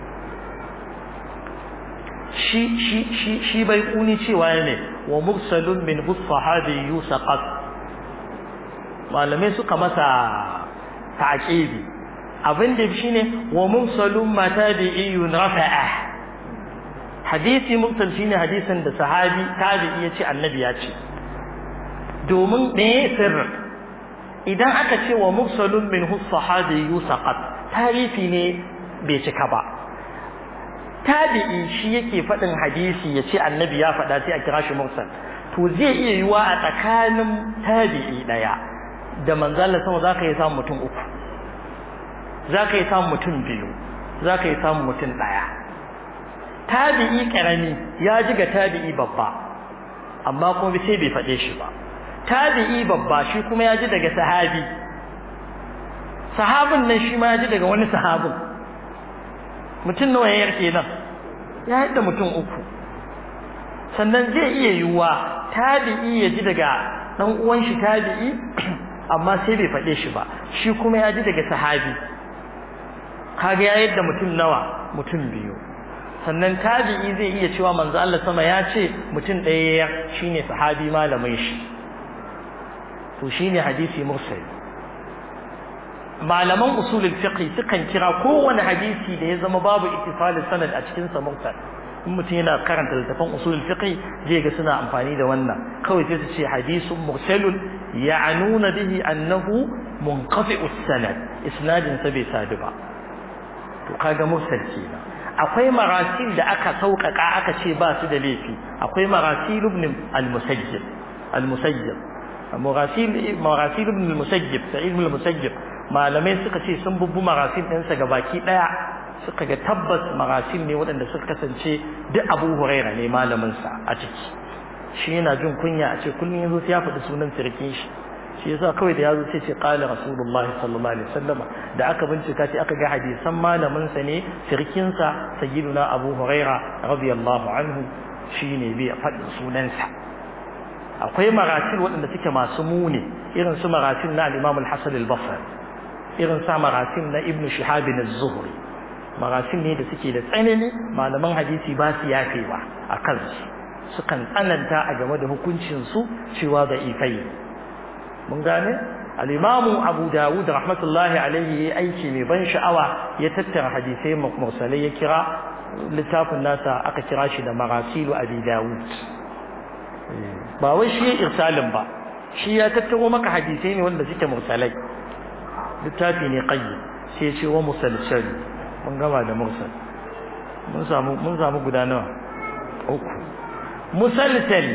shi bai kuni cewa ne wa mursalun min sahabi yusaqat malamai suka masa ta'qibi abinda shine wa mursalun ma tabi'iyun rafa'a hadisi mursal shine hadisin da sahabi tabi'i ya ce annabi ya ce domin me sirri idan aka ce wa mursalun minhu sahabi yusaqat tarifi ne bai cika ba tabi'i shi yake fadin hadisi ya ce annabi ya fada sai a kira shi mursal to zai iya yiwa a tsakanin tabi'i daya da manzon sama zaka yi samu mutum uku zaka yi samu mutum biyu zaka yi samu mutum daya tabi'i karami ya ji ga tabi'i babba amma kuma sai bai fade shi ba tabi'i babba shi kuma ya ji daga sahabin nan shi ma ya ji daga wani sahabin mutum nawa ya yarke nan ya yadda mutum uku sannan zai iya yiwuwa tabi'i ya ji daga dan uwan shi tabi'i amma sai bai faɗe shi ba shi kuma ya ji daga sahabi kaga ya yadda mutum nawa mutum biyu sannan tabi'i zai iya cewa manzo Allah sama ya ce mutum ɗaya shine sahabi malamin shi to shine hadisi mursal malaman usulul fiqh sukan kira kowane hadisi da ya zama babu ittifal sanad a cikin sa mursal in mutum yana karanta littafin usulul fiqh zai ga suna amfani da wannan kawai sai su ce hadisun mursalun ya'nuna bihi annahu munqati'us sanad isnadin sa bai sadu ba to kaga mursal kenan akwai marasil da aka sauƙaƙa aka ce ba su da laifi akwai marasil ibn al-musayyib marasil ibn al-musayyib sa'id ibn al-musayyib malamai suka ce sun bubbu marasil ɗinsa gabaki ɗaya suka ga tabbas marasil ne waɗanda suka kasance duk Abu Huraira ne malamin sa a ciki shi yana jin kunya a ce kullun yazo sai ya faɗi sunan sirkin shi yasa kawai da yazo sai ce qala rasulullahi sallallahu alaihi wasallam da aka bincika sai aka ga hadisan malamin sa ne sirkin sa sayyiduna Abu Huraira radiyallahu anhu shine bai faɗi sunan sa akwai marasil waɗanda suke masu muni irin su marasil na al-Imam al-Hasan al-Basri irin sa marasil na Ibn Shihab az-Zuhri marasil ne da suke da tsanani malaman hadisi ba su yafewa akan su sukan tsananta a game da hukuncin su cewa da ifai mun gane al-Imam Abu Dawud rahmatullahi alayhi aiki mai ban sha'awa ya tattara hadisai mursalai ya kira littafin nasa aka kira shi da marasilu Abi Dawud ba wai shi irsalin ba shi ya tattaro maka hadisai ne wanda suke mursalai littafi ne qayyim sai ce wa musalsal mun gama da mursal mun samu guda nawa uku musalsal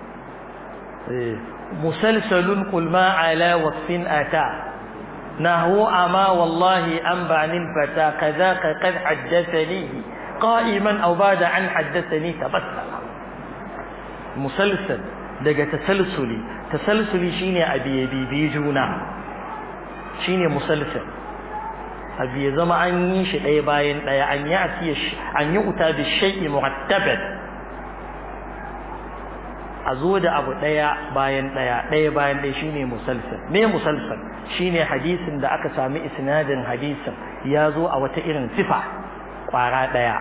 musalsalun qul ma ala wasfin ata nahu ama wallahi an ba'nin fata kadaka qad haddathani qa'iman aw ba'da an haddathani tabassama musalsal daga tasalsuli shine abibi juna shine musalsal abi ya zama an yi shi ɗaya bayan ɗaya an yi uta bi shay'i murattaban a zo da abu ɗaya bayan ɗaya shine musalsal me musalsal shine hadisin da aka sami isnadin hadisin ya zo a wata irin sifa kwara daya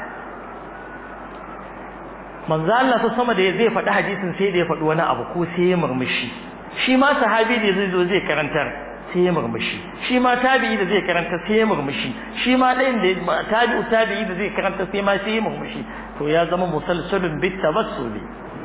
manzo Allah sama da zai faɗi hadisin sai da ya faɗi wani abu ko sai ya murmushi shi ma sahabi da zai zo zai karantar sai ya murmushi shi ma tabi'i da zai karanta sai ya murmushi shi ma ɗayan da tabi'i da zai karanta sai ma sai ya murmushi to ya zama musalsalun bit tabassuli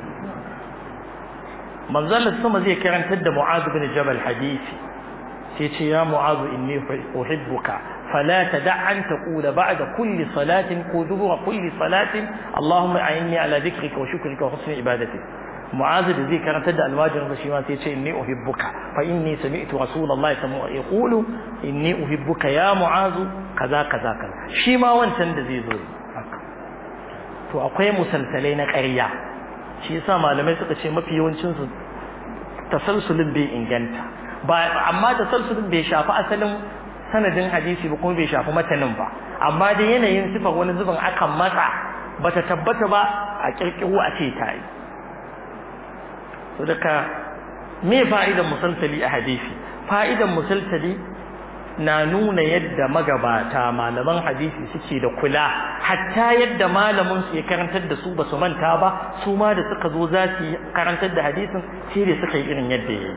manzo Allah sama zai karantar da Mu'adh bin Jabal hadisi sai ce ya Mu'adh inni uhibbuka fala tada' an taqula ba'da kulli salatin qudura kulli salatin Allahumma a'inni ala dhikrika wa shukrika wa husni ibadatik Mu'adh da zai karantar da almajirin shi ma sai ce inni uhibbuka fa inni sami'tu rasulullahi sallallahu alaihi wasallam yaqulu inni uhibbuka ya Mu'adh kaza kaza kaza shi ma wancan da zai zo to akwai musalsalai na ƙarya shi yasa malamai suka ce mafi yawancin su tasalsulin bai inganta ba amma tasalsulin bai shafi asalin sanadin hadisi ba kuma bai shafi matanin ba amma da yanayin sifar wani zubin akan matsa bata tabbata ba a kirkiru a ce ta yi to daga me fa'idan musalsali a hadisi fa'idan musalsali na nuna yadda magabata malaman hadisi suke da kula hatta yadda malamin su ya karantar da su ba su manta ba su ma da suka zo za su karantar da hadisin sai da suka yi irin yadda yayi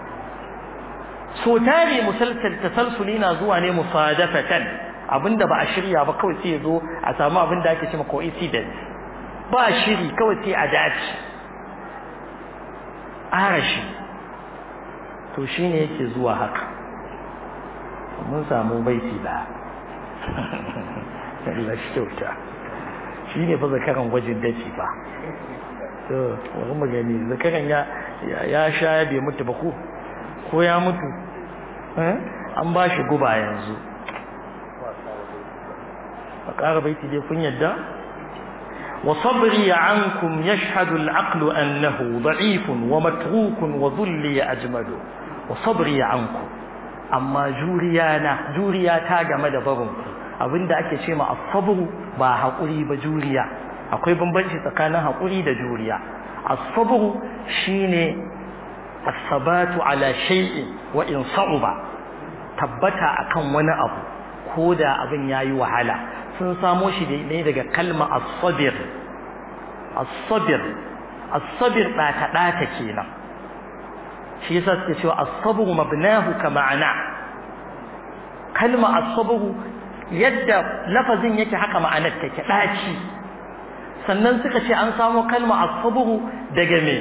so tare musalsal tasalsuli na zuwa ne musadafatan abinda ba a shirya ba kawai sai ya zo a samu abinda ake cewa coincidence ba shiri kawai sai a dace arashi to shine yake zuwa haka mun samu baiti da Allah shi kyauta shine fa zakaran gwajin dace ba to wani magani zakaran ya sha ya bai mutu ba ko ya mutu an ba shi guba yanzu a ƙara baiti dai kun yadda wa sabri ankum yashhadu al-aqlu annahu da'ifun wa matrukun wa dhulli ajmadu wa sabri ankum amma juriya ta game da barinku abinda ake ce ma as-sabru ba hakuri ba juriya akwai bambanci tsakanin hakuri da juriya as-sabru shine as-sabatu ala shay'in wa in sa'uba tabbata akan wani abu koda abin yayi wahala sun samo shi ne daga kalma as-sabr as-sabr ɗata kenan shi yasa suke cewa as-sabru mabnahu ka ma'ana kalma as-sabru yadda lafazin yake haka ma'anar take daci sannan suka ce an samu kalma as-sabru daga me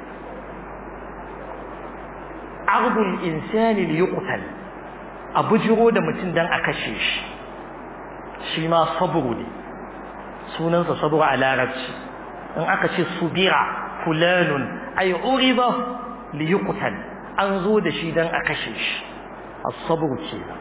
ardul insani li yuqtal abujiro da mutum dan aka kashe shi shi ma sabru ne sunansa sabru a larabci in aka ce subira fulanun ay uriba liyuqtal an zo da shi dan a kashe shi as-sabr kenan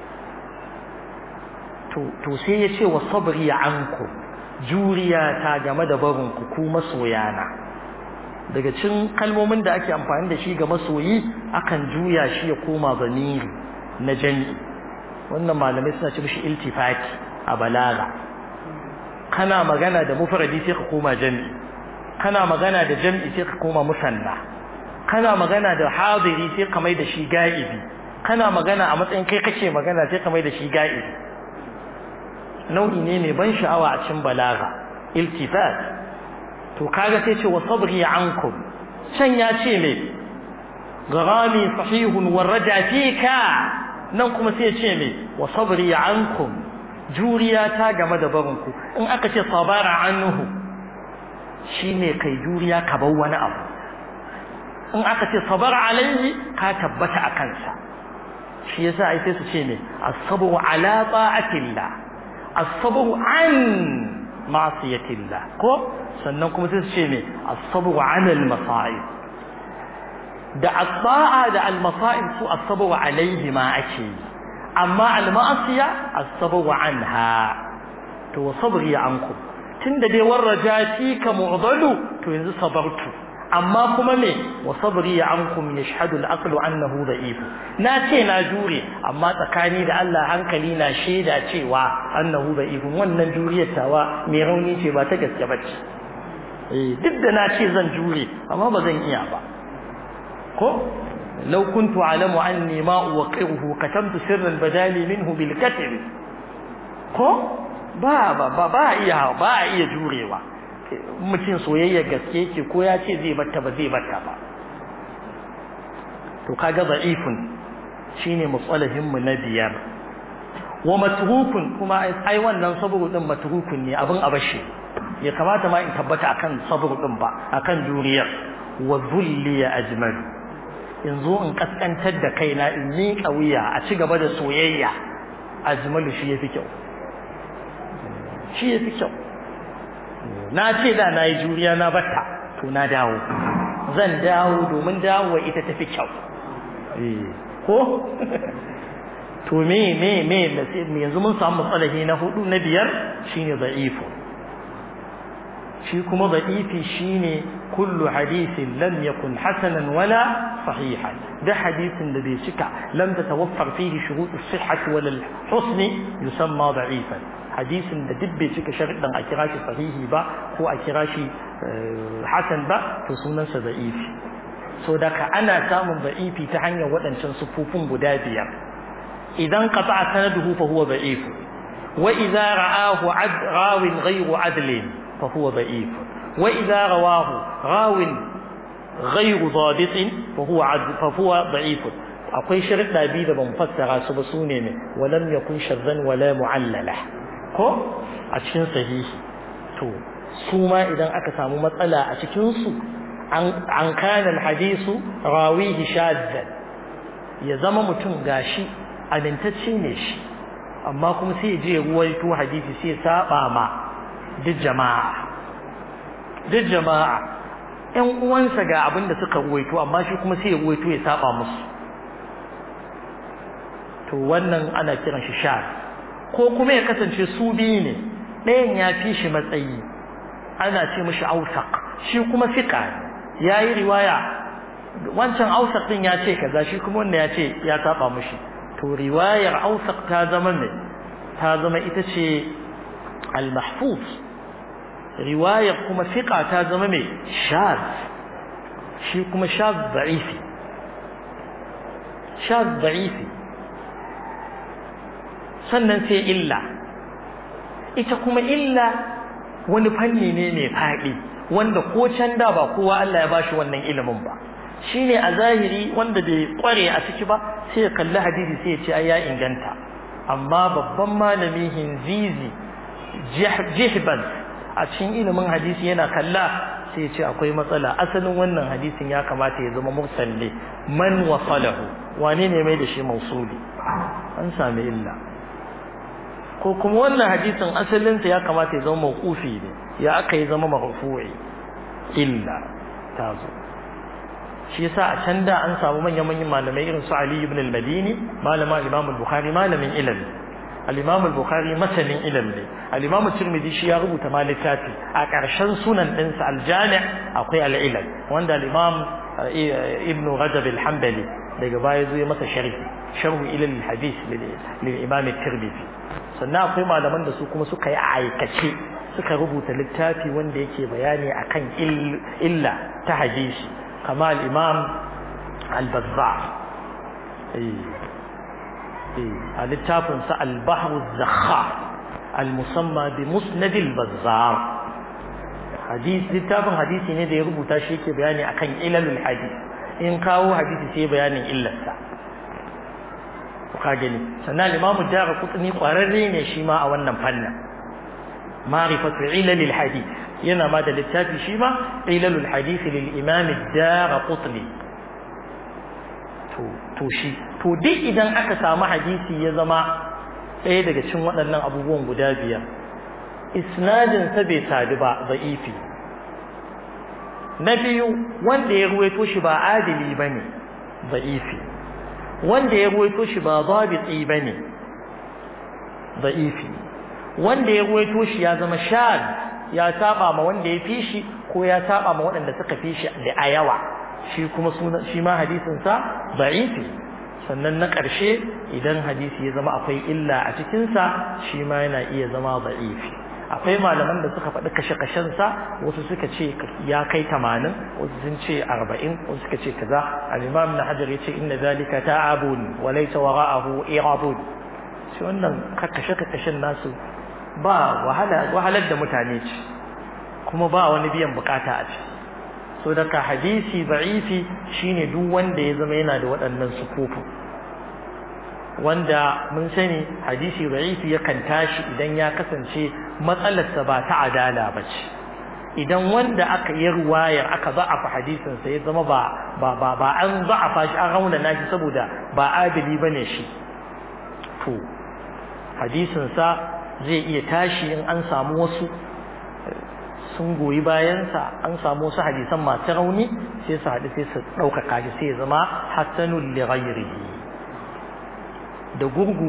to sai ya ce wa sabri anku juriya ta game da barin ku ku masoyana daga cikin kalmomin da ake amfani da shi ga masoyi akan juya shi ya koma zamiri na jami'i wannan malamai suna ce mishi iltifati a balaga kana magana da mufradi sai ka koma jami'i kana magana da jami'i sai ka koma musanna kana magana da hadiri sai ka mai da shi ga'ibi kana magana a matsayin kai kake magana sai ka mai da shi ga'ibi nau'i ne mai ban sha'awa a cikin balaga iltifat to kaga sai ce wa sabri ankum can ya ce me garami sahihun wa raja fika nan kuma sai ce me wa sabri ankum juriya ta game da barinku in aka ce sabara anhu shine kai juriya ka bar wani abu in aka ce sabara alaihi ka tabbata a kansa shi yasa ai sai su ce ne as-sabru ala ta'atillah as-sabru an ma'siyatillah ko sannan kuma sai su ce ne as-sabru ala al-masa'ib da at-ta'a da al-masa'ib su as-sabru alaihi ma ake amma al-ma'siya as-sabru anha to sabri ankum tunda dai warrajati ka mu'dalu to yanzu sabartu amma kuma me wa sabri ankum yashhadu al-aqlu annahu da'if na ce na jure amma tsakani da Allah hankali na sheda cewa annahu da'if wannan juriyar tawa mai rauni ce ba ta gaske bace duk da na ce zan jure amma ba zan iya ba ko law kuntu a'lamu anni ma uqiruhu katamtu sirran badali minhu bil katb ko ba iya jurewa mutum soyayya gaske yake ko ya ce zai batta ba zai batta ba to kaga da'ifun shine musalahin mu na biyar wa matrukun kuma ai wannan sabru din matrukun ne abin abashi ya kamata ma in tabbata akan sabru din ba akan juriyar wa dhulli ya ajmal yanzu in kaskantar da kaina in ni kawiya a ci gaba da soyayya ajmalu shi yafi kyau na ce da nayi juriya na batta to na dawo zan dawo domin dawowa ita tafi kyau ko to me yanzu mun samu matsalahi na hudu na biyar shine da'ifu shi kuma da'ifi shine kullu hadithin lam yakun hasanan wala sahihan da hadithin da bai cika lam tatawaffar fihi shurut as-sihhah wala al-husn yusamma da'ifan hadisin da duk bai cika sharuɗin a kira shi sahihi ba ko a kira shi hasan ba to sunansa da'ifi so daga ana samun da'ifi ta hanyar waɗancan sufufin guda biyar idan qata'a sanaduhu fa huwa da'if wa idza ra'ahu rawin ghayru adlin fa huwa da'if wa idza rawahu rawin ghayru dabitin fa huwa da'if akwai sharuɗa biyu da ban fassara su ba sune ne walam yakun shadhan wala mu'allala ko a cikin sahihi to su ma idan aka samu matsala a cikin su an kana alhadisu rawihi shaddan ya zama mutum gashi amintacce ne shi amma kuma sai ya je ruwaito hadisi sai ya saba ma duk jama'a ƴan uwansa ga abin da suka ruwaito amma shi kuma sai ya ruwaito ya saba musu to wannan ana kiran shi shadh ko kuma ya kasance su biyu ne ɗayan ya fi shi matsayi ana ce mishi awsaq shi kuma fiqa yayi riwaya wancan awsaq din ya ce kaza shi kuma wannan ya ce ya saba mishi to riwayar awsaq ta zama ne ta zama ita ce al-mahfuz riwayar kuma fiqa ta zama me shadh shi kuma shadh da'ifi sannan sai illa ita kuma illa wani fanni ne mai faɗi wanda ko can da ba kowa Allah ya bashi wannan ilimin ba shine a zahiri wanda bai kware a ciki ba sai ya kalli hadisi sai ya ce ai ya inganta amma babban malami Hinzizi Jihban a cikin ilimin hadisi yana kalla sai ya ce akwai matsala asalin wannan hadisin ya kamata ya zama mursal ne man wasalahu wane ne mai da shi mausuli an sami illa ko kuma wannan hadisin asalin sa ya kamata ya zama mawqufi ne ya aka yi zama marfu'i illa tazo shi yasa a can da an samu manyan malamai irin su Ali ibn al-Madini malama Imam al-Bukhari malamin ilmi al-Imam al-Bukhari masanin ilmi al-Imam Tirmidhi shi ya rubuta malikafi a ƙarshen sunan ɗinsa al-Jami' akwai al-Ilal wanda al-Imam Ibn Rajab al-Hanbali daga baya zo ya masa sharh ilal al-hadith lil-Imam Tirmidhi sannan akwai malaman da su kuma suka yi aikace suka rubuta littafi wanda yake bayani akan illa ta hadisi kama al-Imam al-Bazzar a littafin sa al-Bahr az-Zakhar al-musamma bi Musnad al-Bazzar littafin hadisi ne da ya rubuta shi yake bayani akan ilalul hadith in kawo hadisi sai bayanin illarsa ka gani sannan Imam Ad-Darqutni kwararre ne shi ma a wannan fannin ma'rifatu ilalil hadith yana ma da littafi shi ma ilalul hadith lil Imam Ad-Darqutni to duk idan aka samu hadisi ya zama ɗaya daga cikin waɗannan abubuwan guda biyar isnadin sa bai sadu ba da'ifi na biyu wanda ya ruwaito shi ba adili bane da'ifi wanda ya ruwaito shi ba dabiti bane da'ifi wanda ya ruwaito shi ya zama shad ya saba ma wanda ya fi shi ko ya saba ma waɗanda suka fi shi da ayawa shi kuma shi ma hadisin sa da'ifi sannan na ƙarshe idan hadisi ya zama akwai illa a cikin sa shi ma yana iya zama da'ifi akwai malaman da suka faɗi kashe-kashen sa wasu suka ce ya kai 80 wasu sun ce 40 wasu suka ce kaza al-Imam Ibn Hajar yace inna zalika ta'abun wa laysa wara'ahu irabun shi wannan kashe-kashen nasu ba wahalar da mutane ce kuma ba wani biyan bukata a ciki so daga hadisi da'ifi shine duk wanda ya zama yana da waɗannan sufofi wanda mun sani hadisi da'ifi yakan tashi idan ya kasance matsalarsa ba ta adala bace idan wanda aka yi ruwayar aka za'afa hadisin sa ya zama ba an za'afa shi an rauna nashi saboda ba adali bane shi to hadisin sa zai iya tashi in an samu wasu sun goyi bayansa an samu wasu hadisan masu rauni sai su haɗu sai su ɗaukaka shi sai ya zama hasanul li ghairihi da gurgu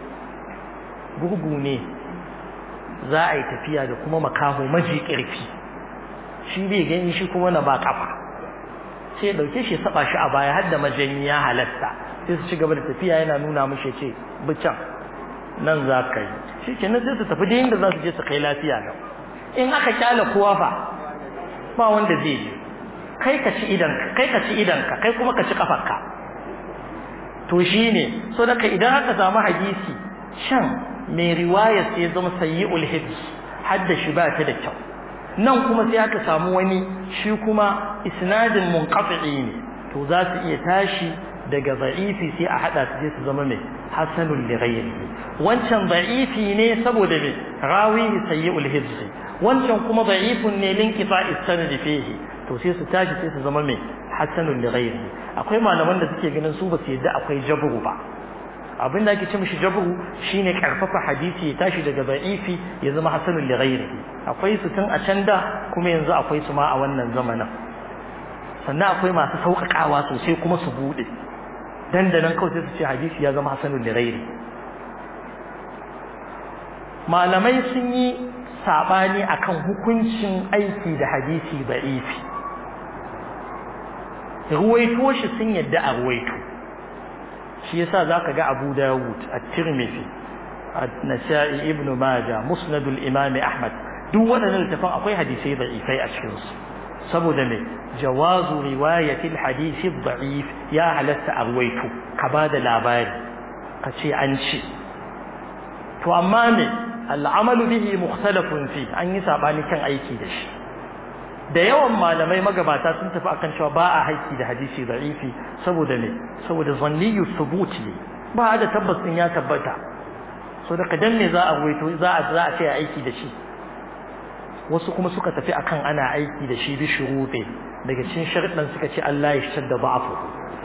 ne za a yi tafiya da kuma makaho maji ƙarfi shi bai gani shi kuma na ba kafa sai ya ɗauke shi ya saba shi a baya har da majanyi ya halatta sai su ci gaba da tafiya yana nuna mishi ce bican nan za ka yi shi kenan sai su tafi da inda za su je su kai lafiya nan in aka kyale kowa fa ba wanda zai yi kai ka ci idanka kai kuma ka ci kafarka to shine so daga idan aka samu hadisi shan mai riwaya sai zama sayyi'ul hifz hadda shi ba ta da kyau nan kuma sai aka samu wani shi kuma isnadin munqati ne to za su iya tashi daga da'ifi sai a hada su je su zama mai hasanul li ghayrihi wancan da'ifi ne saboda me rawihi sayyi'ul hifz wancan kuma da'ifun ne linqita'i sanad fihi to sai su tashi sai su zama mai hasanul li ghayrihi akwai malaman da suke ganin su ba su yadda akwai jabru ba abinda ake ce mishi jabru shine karfafa hadisi ya tashi daga da'ifi ya zama hasanul li ghayrihi akwai su tun a can da kuma yanzu akwai su ma a wannan zamanin sannan akwai masu sauƙaƙawa sosai kuma su bude dandanan kawai sai su ce hadisi ya zama hasanul li ghayrihi malamai sun yi sabani akan hukuncin aiki da hadisi da'ifi ruwaito shi sun yadda a ruwaito shi yasa zaka ga Abu Dawud at-Tirmidhi an-Nasa'i Ibn Majah Musnad al-Imam Ahmad duk waɗannan littafan akwai hadisi da'ifai a cikin su saboda me jawazu riwayati al-hadith ad-da'if ya halatta a ruwaito ka bada labari ka ce an ce to amma ne al'amalu bihi mukhtalafun fi an yi sabani kan aiki da shi da yawan malamai magabata sun tafi akan cewa ba a haiki da hadisi da'ifi saboda me saboda zanniyu thubut ne ba da tabbas din ya tabbata so da kadan ne za a waito za a ce aiki da shi wasu kuma suka tafi akan ana aiki da shi bi shuruɗe daga cikin sharuɗan suka ce Allah ya shadda ba'afu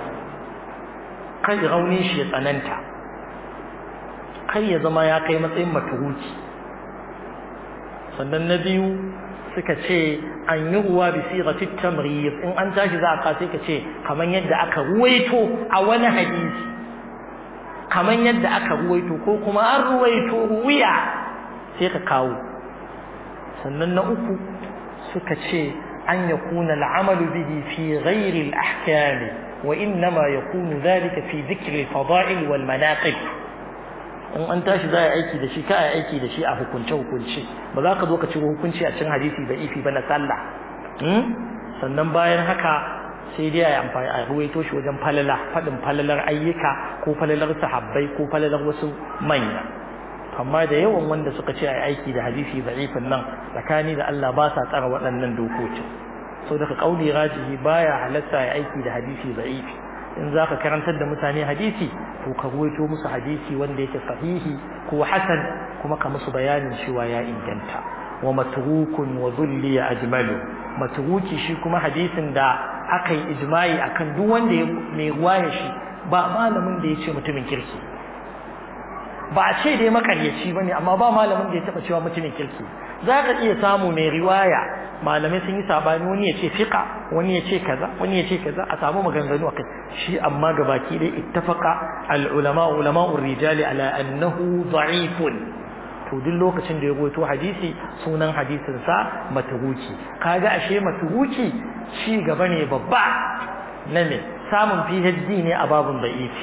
kai rauni shi ya tsananta kai ya zama ya kai matsayin matuhuci sannan na biyu suka ce an yi ruwa bi sigati tamrir in an tashi za a ka sai ka ce kaman yadda aka ruwaito a wani hadisi kaman yadda aka ruwaito ko kuma an ruwaito ruwiya sai ka kawo sannan na uku suka ce an yakuna al'amalu bihi fi ghairi al-ahkam wa innama yakunu dhalika fi dhikri al-fada'il wal manaqib in an tashi za a aiki da shi ka a aiki da shi a hukunce ba za ka zo ka ci hukunci a cikin hadisi da ifi ba na sallah sannan bayan haka sai dai a amfani a ruwaito shi wajen faɗin falalar ayyuka ko falalar sahabbai ko falalar wasu manya amma da yawan wanda suka ce a aiki da hadisi da ifin nan tsakani da Allah ba sa tsara waɗannan dokokin sau daga ƙauli rajihi baya halatta ya aiki da hadisi da ifi in za ka karantar da mutane hadisi to ka ruwaito musu hadisi wanda yake sahihi ko hasan kuma ka musu bayanin cewa ya inganta wa matrukun wa dhulli ajmalu matruki shi kuma hadisin da aka yi ijma'i akan duk wanda mai ruwaya shi ba malamin da ya ce mutumin kirki ba a ce dai makaryaci bane amma ba malamin da ya taba cewa mutumin kirki za ka iya samu mai riwaya malamai sun yi sabani wani ya ce fiqa wani ya ce kaza wani ya ce kaza a samu maganganu akai shi amma gabaki dai ittafaqa al ulama ulama'ur rijali ala annahu da'ifun to duk lokacin da ya goyo hadisi sunan hadisin sa matuhuki kaga ashe matuhuki ci gaba ne babba na me samun PhD ne a babun da'ifi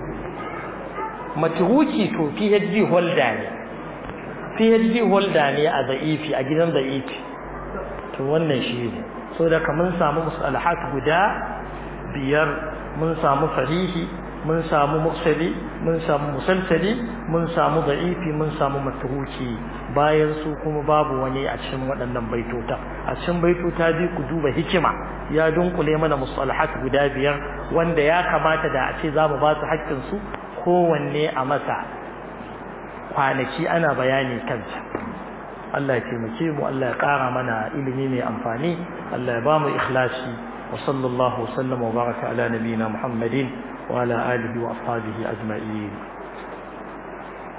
matuhuki to PhD holder ne PhD holder ne a da'ifi a gidan da'ifi to wannan shi ne so da mun samu musalahat guda biyar mun samu sahihi mun samu mursali mun samu musalsali mun samu da'ifi mun samu matruki bayan su kuma babu wani a cikin waɗannan baitota a cikin baitota bi ku duba hikima ya dunkule mana musalahat guda biyar wanda ya kamata da a ce za mu ba su haƙƙin su kowanne a masa kwanaki ana bayani kansa Allah ya taimake mu Allah ya ƙara mana ilimi mai amfani Allah ya ba mu ikhlasi wa sallallahu wa sallama wa baraka ala nabiyina Muhammadin wa ala alihi wa ashabihi ajma'in